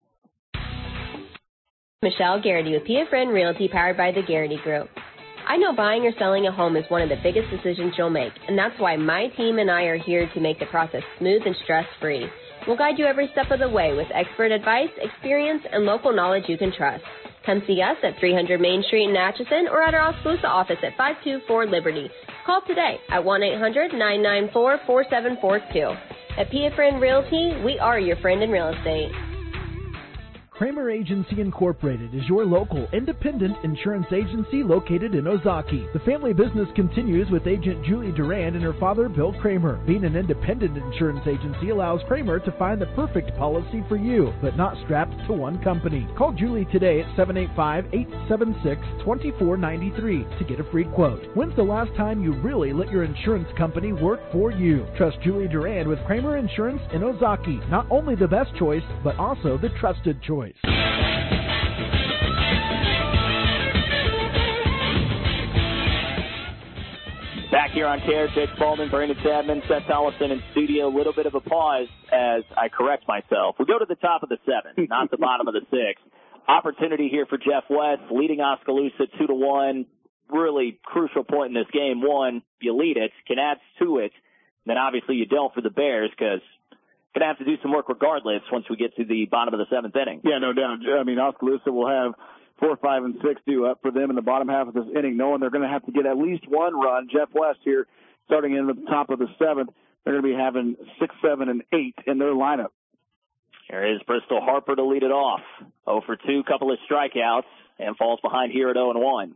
Michelle Garrity with P F Friend Realty, powered by the Garrity Group. I know buying or selling a home is one of the biggest decisions you'll make, and that's why my team and I are here to make the process smooth and stress-free. We'll guide you every step of the way with expert advice, experience, and local knowledge you can trust. Come see us at three hundred Main Street in Atchison or at our Oskaloosa office at five two four Liberty. Call today at one eight hundred nine nine four four seven four two. At P F Friend Realty, we are your friend in real estate. Kramer Agency Incorporated is your local independent insurance agency located in Ozaki. The family business continues with agent Julie Durand and her father, Bill Kramer. Being an independent insurance agency allows Kramer to find the perfect policy for you, but not strapped to one company. Call Julie today at seven eight five, eight seven six, two four nine three to get a free quote. When's the last time you really let your insurance company work for you? Trust Julie Durand with Kramer Insurance in Ozaki. Not only the best choice, but also the trusted choice. Back here on Care, Jake Spaulding, Brandon Sadman, Seth Tollefson in studio. A little bit of a pause as I correct myself. We go to the top of the seventh, not the bottom of the sixth. Opportunity here for Jeff West, leading Oskaloosa two to one. Really crucial point in this game. One, you lead it, can add to it. Then obviously you don't for the Bears because going to have to do some work regardless once we get to the bottom of the seventh inning. Yeah, no doubt. I mean, Oskaloosa will have four, five, and six due up for them in the bottom half of this inning, knowing they're going to have to get at least one run. Jeff West here, starting in the top of the seventh, they're going to be having six, seven, and eight in their lineup. There is Bristol Harper to lead it off. oh for two, couple of strikeouts, and falls behind here at oh and one.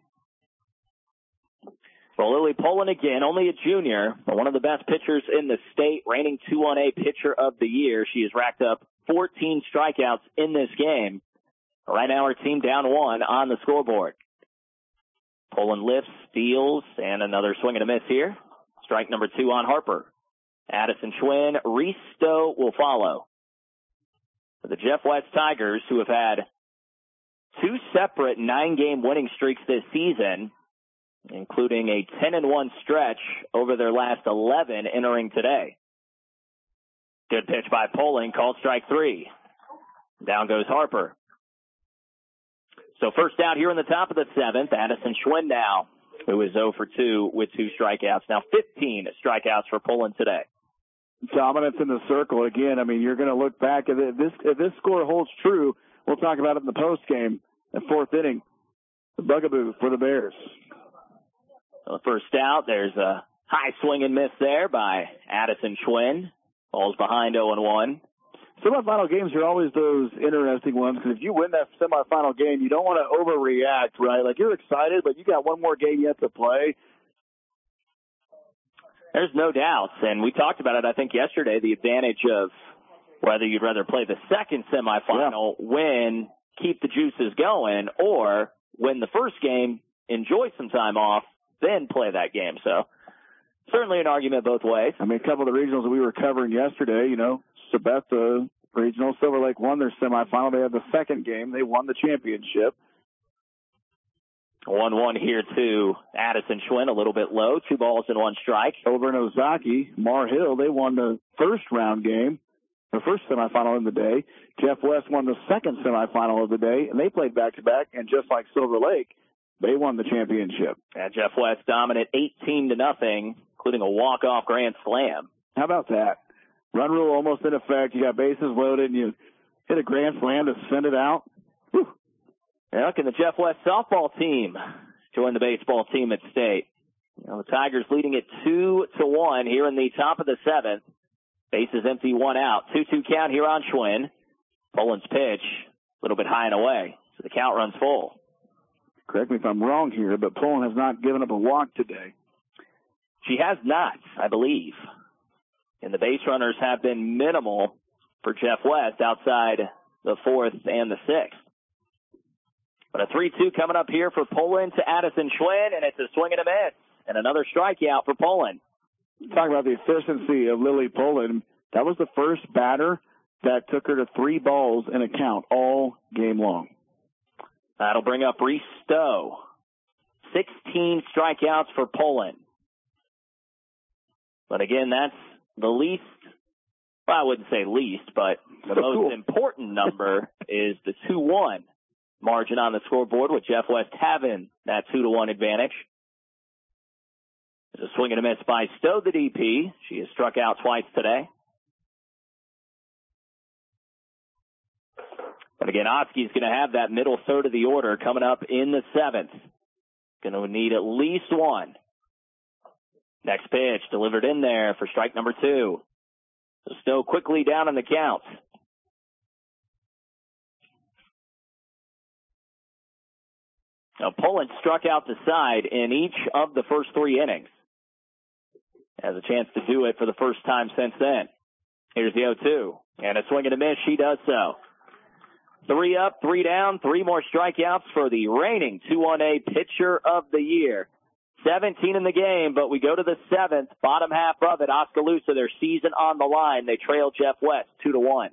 For Lily Poland again, only a junior, but one of the best pitchers in the state, reigning two one A pitcher of the year. She has racked up fourteen strikeouts in this game. Right now her team down one on the scoreboard. Poland lifts, steals, and another swing and a miss here. Strike number two on Harper. Addison Schwinn, Risto will follow. For the Jeff West Tigers, who have had two separate nine-game winning streaks this season, including a ten and one stretch over their last eleven entering today. Good pitch by Poling, called strike three. Down goes Harper. So first out here in the top of the seventh, Addison Schwinn now, who is oh for two with two strikeouts. Now fifteen strikeouts for Poland today. Dominance in the circle. Again, I mean, you're going to look back at it. This, if this score holds true, we'll talk about it in the postgame, the fourth inning. The bugaboo for the Bears. The first out, there's a high swing and miss there by Addison Schwinn. Falls behind oh and one. Semifinal games are always those interesting ones because if you win that semifinal game, you don't want to overreact, right? Like, you're excited, but you got one more game yet to play. There's no doubt, and we talked about it, I think, yesterday, the advantage of whether you'd rather play the second semifinal, yeah. win, keep the juices going, or win the first game, enjoy some time off, then play that game. So certainly an argument both ways. I mean, a couple of the regionals that we were covering yesterday, you know, Sabetha Regional, Silver Lake won their semifinal. They had the second game. They won the championship. one one here to Addison Schwinn, a little bit low. Two balls and one strike. Over in Ozaki, Mar Hill, they won the first round game, the first semifinal of the day. Jeff West won the second semifinal of the day, and they played back-to-back, and just like Silver Lake, they won the championship. Yeah, Jeff West dominant eighteen to nothing, including a walk-off grand slam. How about that? Run rule almost in effect. You got bases loaded, and you hit a grand slam to send it out. Whew. Yeah, look, and the Jeff West softball team joined the baseball team at state. You know, the Tigers leading it two to one here in the top of the seventh. Bases empty, one out. two two count here on Schwinn. Poland's pitch, a little bit high and away, so the count runs full. Correct me if I'm wrong here, but Poland has not given up a walk today. She has not, I believe. And the base runners have been minimal for Jeff West outside the fourth and the sixth. But a three two coming up here for Poland to Addison Schwinn, and it's a swing and a miss. And another strikeout for Poland. Talking about the efficiency of Lily Poland, that was the first batter that took her to three balls in a count all game long. That'll bring up Reese Stowe. sixteen strikeouts for Poland. But again, that's the least, well, I wouldn't say least, but the most cool. important number is the two one margin on the scoreboard, with Jeff West having that two to one advantage. There's a swing and a miss by Stowe, the D P. She has struck out twice today. But again, Oski's going to have that middle third of the order coming up in the seventh. Going to need at least one. Next pitch delivered in there for strike number two. So Stowe quickly down in the count. Now, Poland struck out the side in each of the first three innings. Has a chance to do it for the first time since then. Here's the oh two. And a swing and a miss. She does so. Three up, three down, three more strikeouts for the reigning two one A pitcher of the year. seventeen in the game, but we go to the seventh, bottom half of it. Oskaloosa, their season on the line. They trail Jeff West two to one.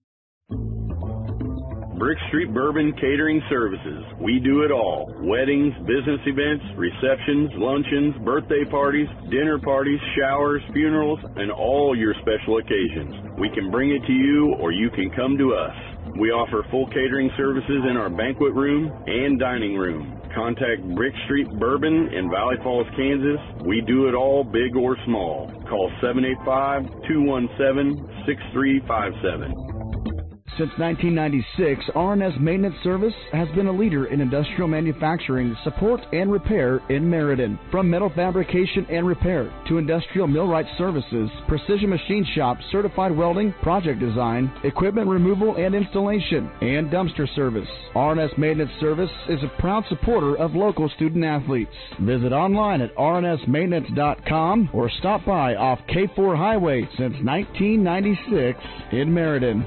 Brick Street Bourbon Catering Services. We do it all. Weddings, business events, receptions, luncheons, birthday parties, dinner parties, showers, funerals, and all your special occasions. We can bring it to you, or you can come to us. We offer full catering services in our banquet room and dining room. Contact Brick Street Bourbon in Valley Falls, Kansas. We do it all, big or small. Call seven eight five, two one seven, six three five seven. Since nineteen ninety-six, R and S Maintenance Service has been a leader in industrial manufacturing, support, and repair in Meriden. From metal fabrication and repair to industrial millwright services, precision machine shop, certified welding, project design, equipment removal and installation, and dumpster service. R and S Maintenance Service is a proud supporter of local student athletes. Visit online at R N S maintenance dot com or stop by off K four Highway since nineteen ninety-six in Meriden.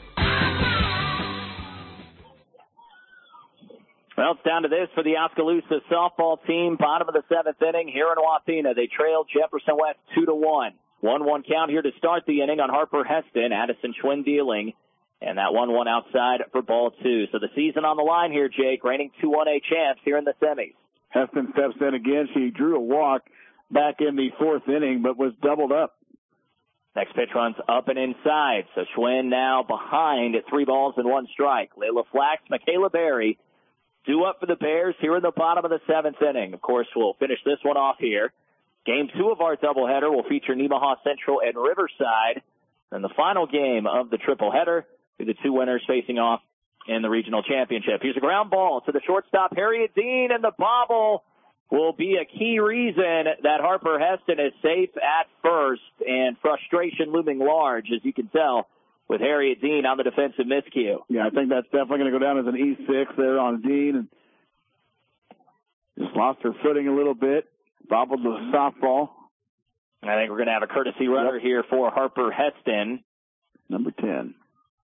Well, it's down to this for the Oskaloosa softball team. Bottom of the seventh inning here in Wathena. They trail Jefferson West two to one. one one count here to start the inning on Harper Heston. Addison Schwinn dealing. And that one one outside for ball two. So the season on the line here, Jake. Reigning two one A champs here in the semis. Heston steps in again. She drew a walk back in the fourth inning, but was doubled up. Next pitch runs up and inside. So Schwinn now behind at three balls and one strike. Layla Flax, Michaela Berry due up for the Bears here in the bottom of the seventh inning. Of course, we'll finish this one off here. Game two of our doubleheader will feature Nemaha Central and Riverside. And the final game of the tripleheader will be the two winners facing off in the regional championship. Here's a ground ball to the shortstop, Harriet Dean, and the bobble will be a key reason that Harper Heston is safe at first, and frustration looming large, as you can tell, with Harriet Dean on the defensive miscue. Yeah, I think that's definitely going to go down as an E six there on Dean, and just lost her footing a little bit, bobbled the softball. I think we're going to have a courtesy runner yep. here for Harper Heston. Number ten.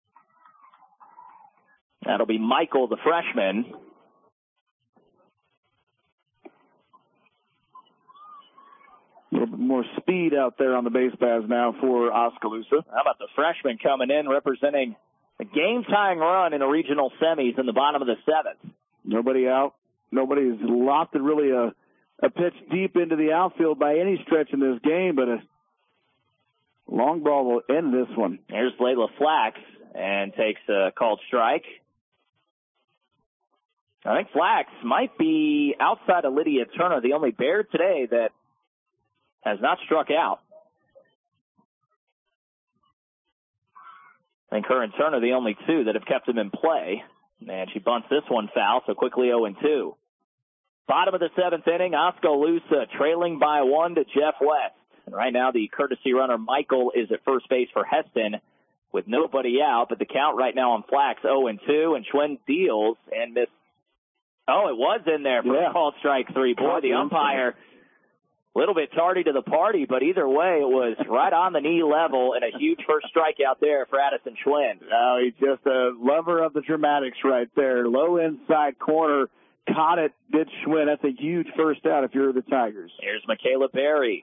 That'll be Michael, the freshman. A little bit more speed out there on the base paths now for Oskaloosa. How about the freshman coming in representing a game-tying run in the regional semis in the bottom of the seventh? Nobody out. Nobody's lofted really a, a pitch deep into the outfield by any stretch in this game, but a long ball will end this one. Here's Layla Flax and takes a called strike. I think Flax might be, outside of Lydia Turner, the only Bear today that has not struck out. I think her and Turner are the only two that have kept him in play. And she bunts this one foul, so quickly oh and two. Bottom of the seventh inning, Oskaloosa trailing by one to Jeff West. And right now the courtesy runner, Michael, is at first base for Heston with nobody out. But the count right now on Flax, oh and two. And Schwinn deals and missed. Oh, it was in there for yeah. a called strike three. Boy, the umpire a little bit tardy to the party, but either way, it was right on the knee level and a huge first strikeout there for Addison Schwinn. Oh, he's just a lover of the dramatics right there. Low inside corner, caught it, did Schwinn. That's a huge first out if you're the Tigers. Here's Michaela Berry.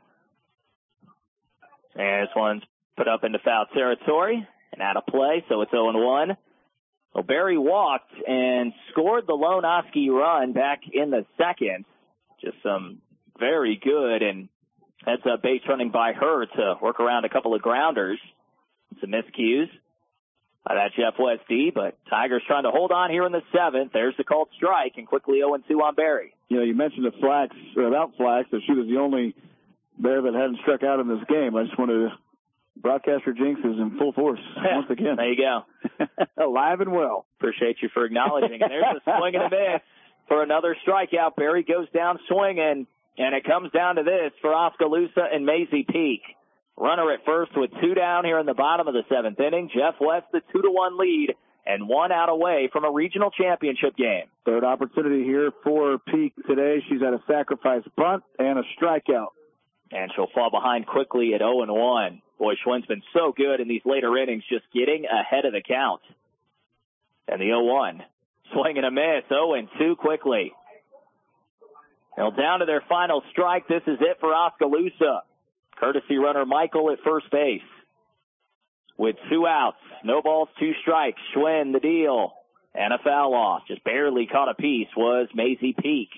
And this one's put up into foul territory and out of play, so it's oh and one. Well, Barry walked and scored the lone Oski run back in the second. Just some very good, and that's a base running by her to work around a couple of grounders. Some miscues by that Jeff West D, but Tigers trying to hold on here in the seventh. There's the called strike, and quickly oh and two on Barry. You know, you mentioned the Flax, or about Flax, that she was the only Bear that hadn't struck out in this game. I just wanted to broadcaster jinx is in full force once again. There you go. Alive and well. Appreciate you for acknowledging. And there's a swing and a miss for another strikeout. Barry goes down swinging, and it comes down to this for Oskaloosa and Maisie Peak. Runner at first with two down here in the bottom of the seventh inning. Jeff West, the two to one lead, and one out away from a regional championship game. Third opportunity here for Peak today. She's had a sacrifice bunt and a strikeout. And she'll fall behind quickly at oh and one. Boy, Schwinn's been so good in these later innings, just getting ahead of the count. And the oh one. Swing and a miss, oh and two quickly. Now down to their final strike. This is it for Oskaloosa. Courtesy runner Michael at first base. With two outs, no balls, two strikes. Schwinn the deal. And a foul off. Just barely caught a piece was Maisie Peak.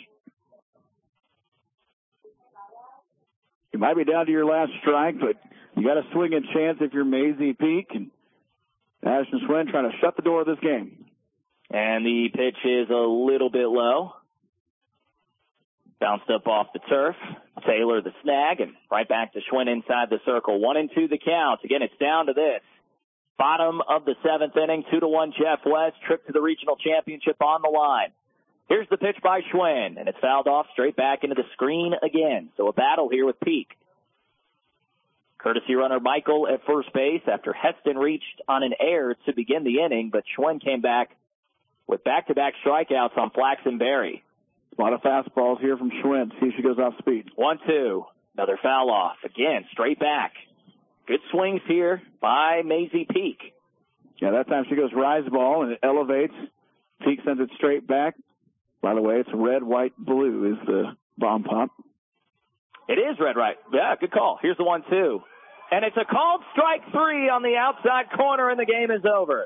You might be down to your last strike, but you got a swinging chance if you're Maisie Peak. And Ashton Schwinn trying to shut the door of this game. And the pitch is a little bit low. Bounced up off the turf. Taylor the snag, and right back to Schwinn inside the circle. One and two the count. Again, it's down to this. Bottom of the seventh inning, two to one Jeff West. Trip to the regional championship on the line. Here's the pitch by Schwinn, and it's fouled off straight back into the screen again. So a battle here with Peak. Courtesy runner Michael at first base after Heston reached on an error to begin the inning, but Schwinn came back with back-to-back strikeouts on Flax and Barry. A lot of fastballs here from Schwinn. See if she goes off speed. One, two. Another foul off. Again, straight back. Good swings here by Maisie Peak. Yeah, that time she goes rise ball, and it elevates. Peak sends it straight back. By the way, it's red, white, blue is the bomb pump. It is red, right. Yeah, good call. Here's the one, two. And it's a called strike three on the outside corner, and the game is over.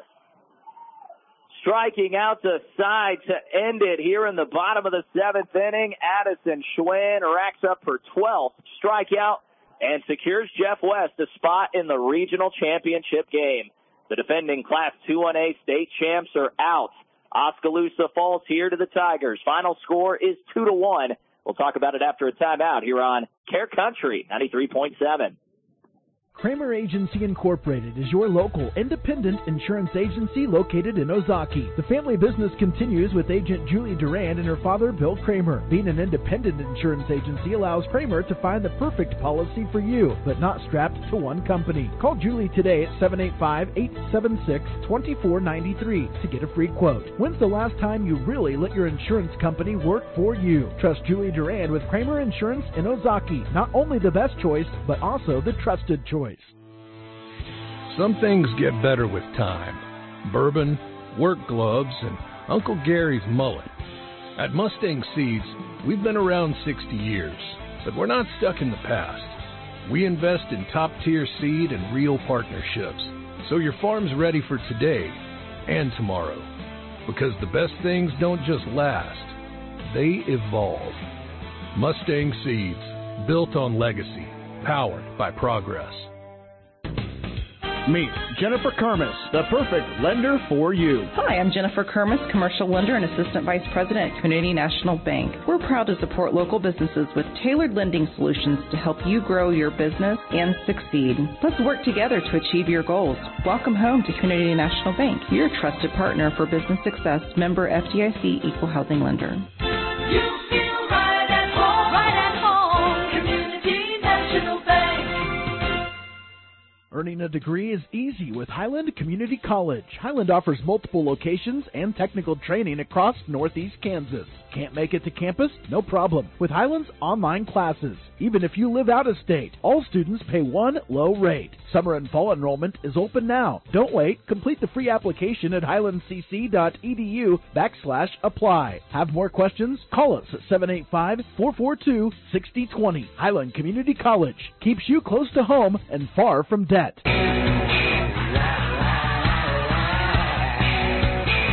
Striking out the side to end it here in the bottom of the seventh inning. Addison Schwinn racks up her twelfth strikeout and secures Jeff West a spot in the regional championship game. The defending Class two one A state champs are out. Oskaloosa falls here to the Tigers. Final score is two to one. We'll talk about it after a timeout here on Care Country ninety-three point seven. Kramer Agency Incorporated is your local independent insurance agency located in Ozaki. The family business continues with agent Julie Durand and her father, Bill Kramer. Being an independent insurance agency allows Kramer to find the perfect policy for you, but not strapped to one company. Call Julie today at seven eight five, eight seven six, two four nine three to get a free quote. When's the last time you really let your insurance company work for you? Trust Julie Durand with Kramer Insurance in Ozaki. Not only the best choice, but also the trusted choice. Some things get better with time. Bourbon, work gloves, and Uncle Gary's mullet. At Mustang Seeds, we've been around sixty years, but we're not stuck in the past. We invest in top-tier seed and real partnerships, so your farm's ready for today and tomorrow. Because the best things don't just last, they evolve. Mustang Seeds, built on legacy, powered by progress. Meet Jennifer Kermis, the perfect lender for you. Hi, I'm Jennifer Kermis, Commercial Lender and Assistant Vice President at Community National Bank. We're proud to support local businesses with tailored lending solutions to help you grow your business and succeed. Let's work together to achieve your goals. Welcome home to Community National Bank, your trusted partner for business success, member F D I C Equal Housing Lender. You feel right at home, right at home, Community National Bank. Earning a degree is easy with Highland Community College. Highland offers multiple locations and technical training across Northeast Kansas. Can't make it to campus? No problem. With Highland's online classes, even if you live out of state, all students pay one low rate. Summer and fall enrollment is open now. Don't wait. Complete the free application at highlandcc.edu backslash apply. Have more questions? Call us at seven eight five, four four two, six zero two zero. Highland Community College keeps you close to home and far from debt.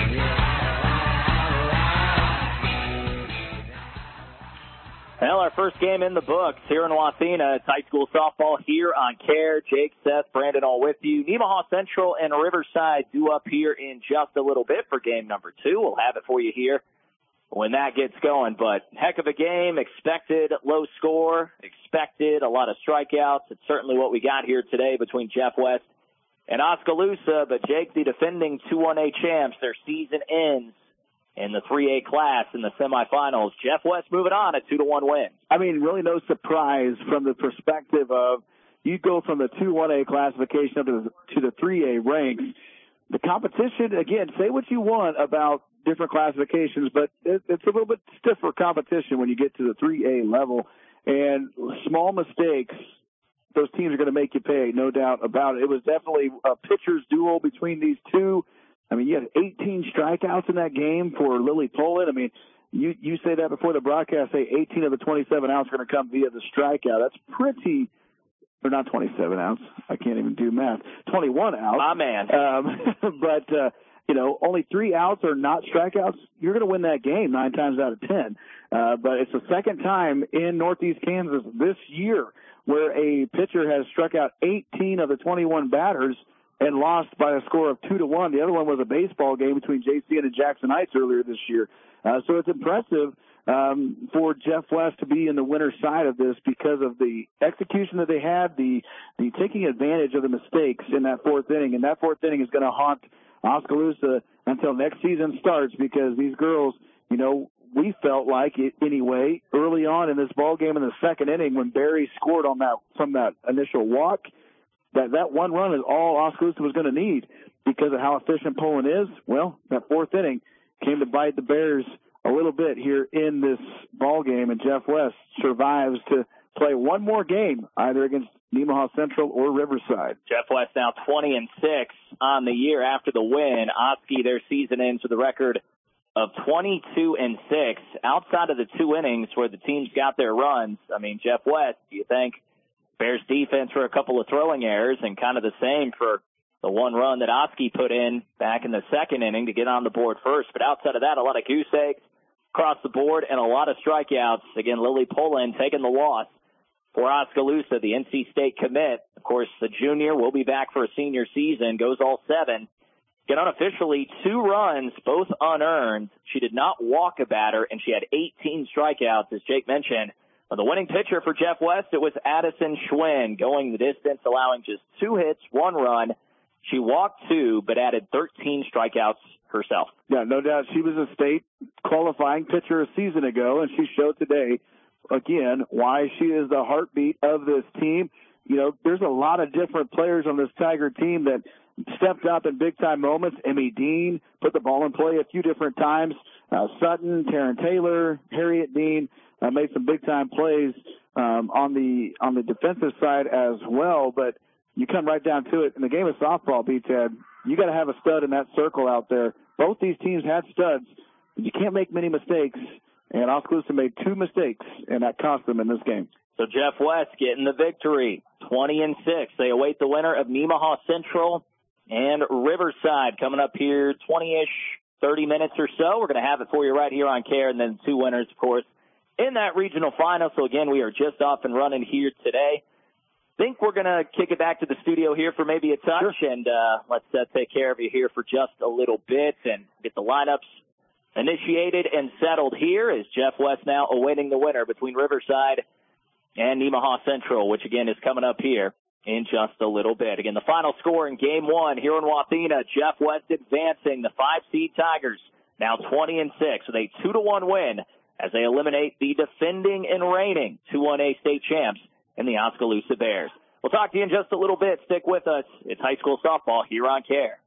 game in the books here in Wathena. It's high school softball here on CARE. Jake, Seth, Brandon all with you. Nemaha Central and Riverside due up here in just a little bit for game number two. We'll have it for you here when that gets going. But heck of a game, expected low score, expected a lot of strikeouts. It's certainly what we got here today between Jeff West and Oskaloosa. But Jake, the defending two one A champs, their season ends in the three A class in the semifinals. Jeff West moving on a two to one win. I mean, really no surprise from the perspective of you go from the two one A classification up to the, to the three A ranks. The competition, again, say what you want about different classifications, but it, it's a little bit stiffer competition when you get to the three A level. And small mistakes, those teams are going to make you pay, no doubt about it. It was definitely a pitcher's duel between these two. I mean, you had eighteen strikeouts in that game for Lily Poland. I mean, you, you say that before the broadcast, say eighteen of the twenty-seven outs are going to come via the strikeout. That's pretty, or not twenty-seven outs. I can't even do math. twenty-one outs. My man. Um, but, uh, you know, only three outs are not strikeouts. You're going to win that game nine times out of ten. Uh, but it's the second time in Northeast Kansas this year where a pitcher has struck out eighteen of the twenty-one batters and lost by a score of two to one. The other one was a baseball game between J C N and Jackson Heights earlier this year. Uh, so it's impressive um, for Jeff West to be in the winner's side of this because of the execution that they had, the the taking advantage of the mistakes in that fourth inning. And that fourth inning is going to haunt Oskaloosa until next season starts because these girls, you know, we felt like it anyway early on in this ball game in the second inning when Barry scored on that from that initial walk. That that one run is all Oskaloosa was going to need because of how efficient Poland is. Well, that fourth inning came to bite the Bears a little bit here in this ball game, and Jeff West survives to play one more game, either against Nemaha Central or Riverside. Jeff West now twenty and six on the year after the win. Oski, their season ends with a record of twenty-two and six. Outside of the two innings where the teams got their runs, I mean, Jeff West, do you think Bears defense for a couple of throwing errors and kind of the same for the one run that Oski put in back in the second inning to get on the board first. But outside of that, a lot of goose eggs across the board and a lot of strikeouts. Again, Lily Poland taking the loss for Oskaloosa, the N C State commit. Of course, the junior will be back for a senior season, goes all seven. Get unofficially two runs, both unearned. She did not walk a batter, and she had eighteen strikeouts, as Jake mentioned. The winning pitcher for Jeff West, it was Addison Schwinn, going the distance, allowing just two hits, one run. She walked two, but added thirteen strikeouts herself. Yeah, no doubt. She was a state qualifying pitcher a season ago, and she showed today, again, why she is the heartbeat of this team. You know, there's a lot of different players on this Tiger team that stepped up in big-time moments. Emmy Dean put the ball in play a few different times. Uh, Sutton, Taryn Taylor, Harriet Dean uh, made some big-time plays um, on the on the defensive side as well. But you come right down to it. In the game of softball, B-Ted, you got to have a stud in that circle out there. Both these teams had studs. You can't make many mistakes, and Oskaloosa made two mistakes, and that cost them in this game. So Jeff West getting the victory, twenty and six. They await the winner of Nemaha Central and Riverside coming up here, twenty-ish, thirty minutes or so. We're going to have it for you right here on CARE, and then two winners, of course, in that regional final. So, again, we are just off and running here today. I think we're going to kick it back to the studio here for maybe a touch, sure. and uh, let's uh, take care of you here for just a little bit and get the lineups initiated and settled here as Jeff West now awaiting the winner between Riverside and Nemaha Central, which, again, is coming up here in just a little bit. Again, the final score in game one here in Wathena, Jeff West advancing the five-seed Tigers, now twenty and six with a two to one win as they eliminate the defending and reigning two one A state champs in the Oskaloosa Bears. We'll talk to you in just a little bit. Stick with us. It's high school softball here on CARE.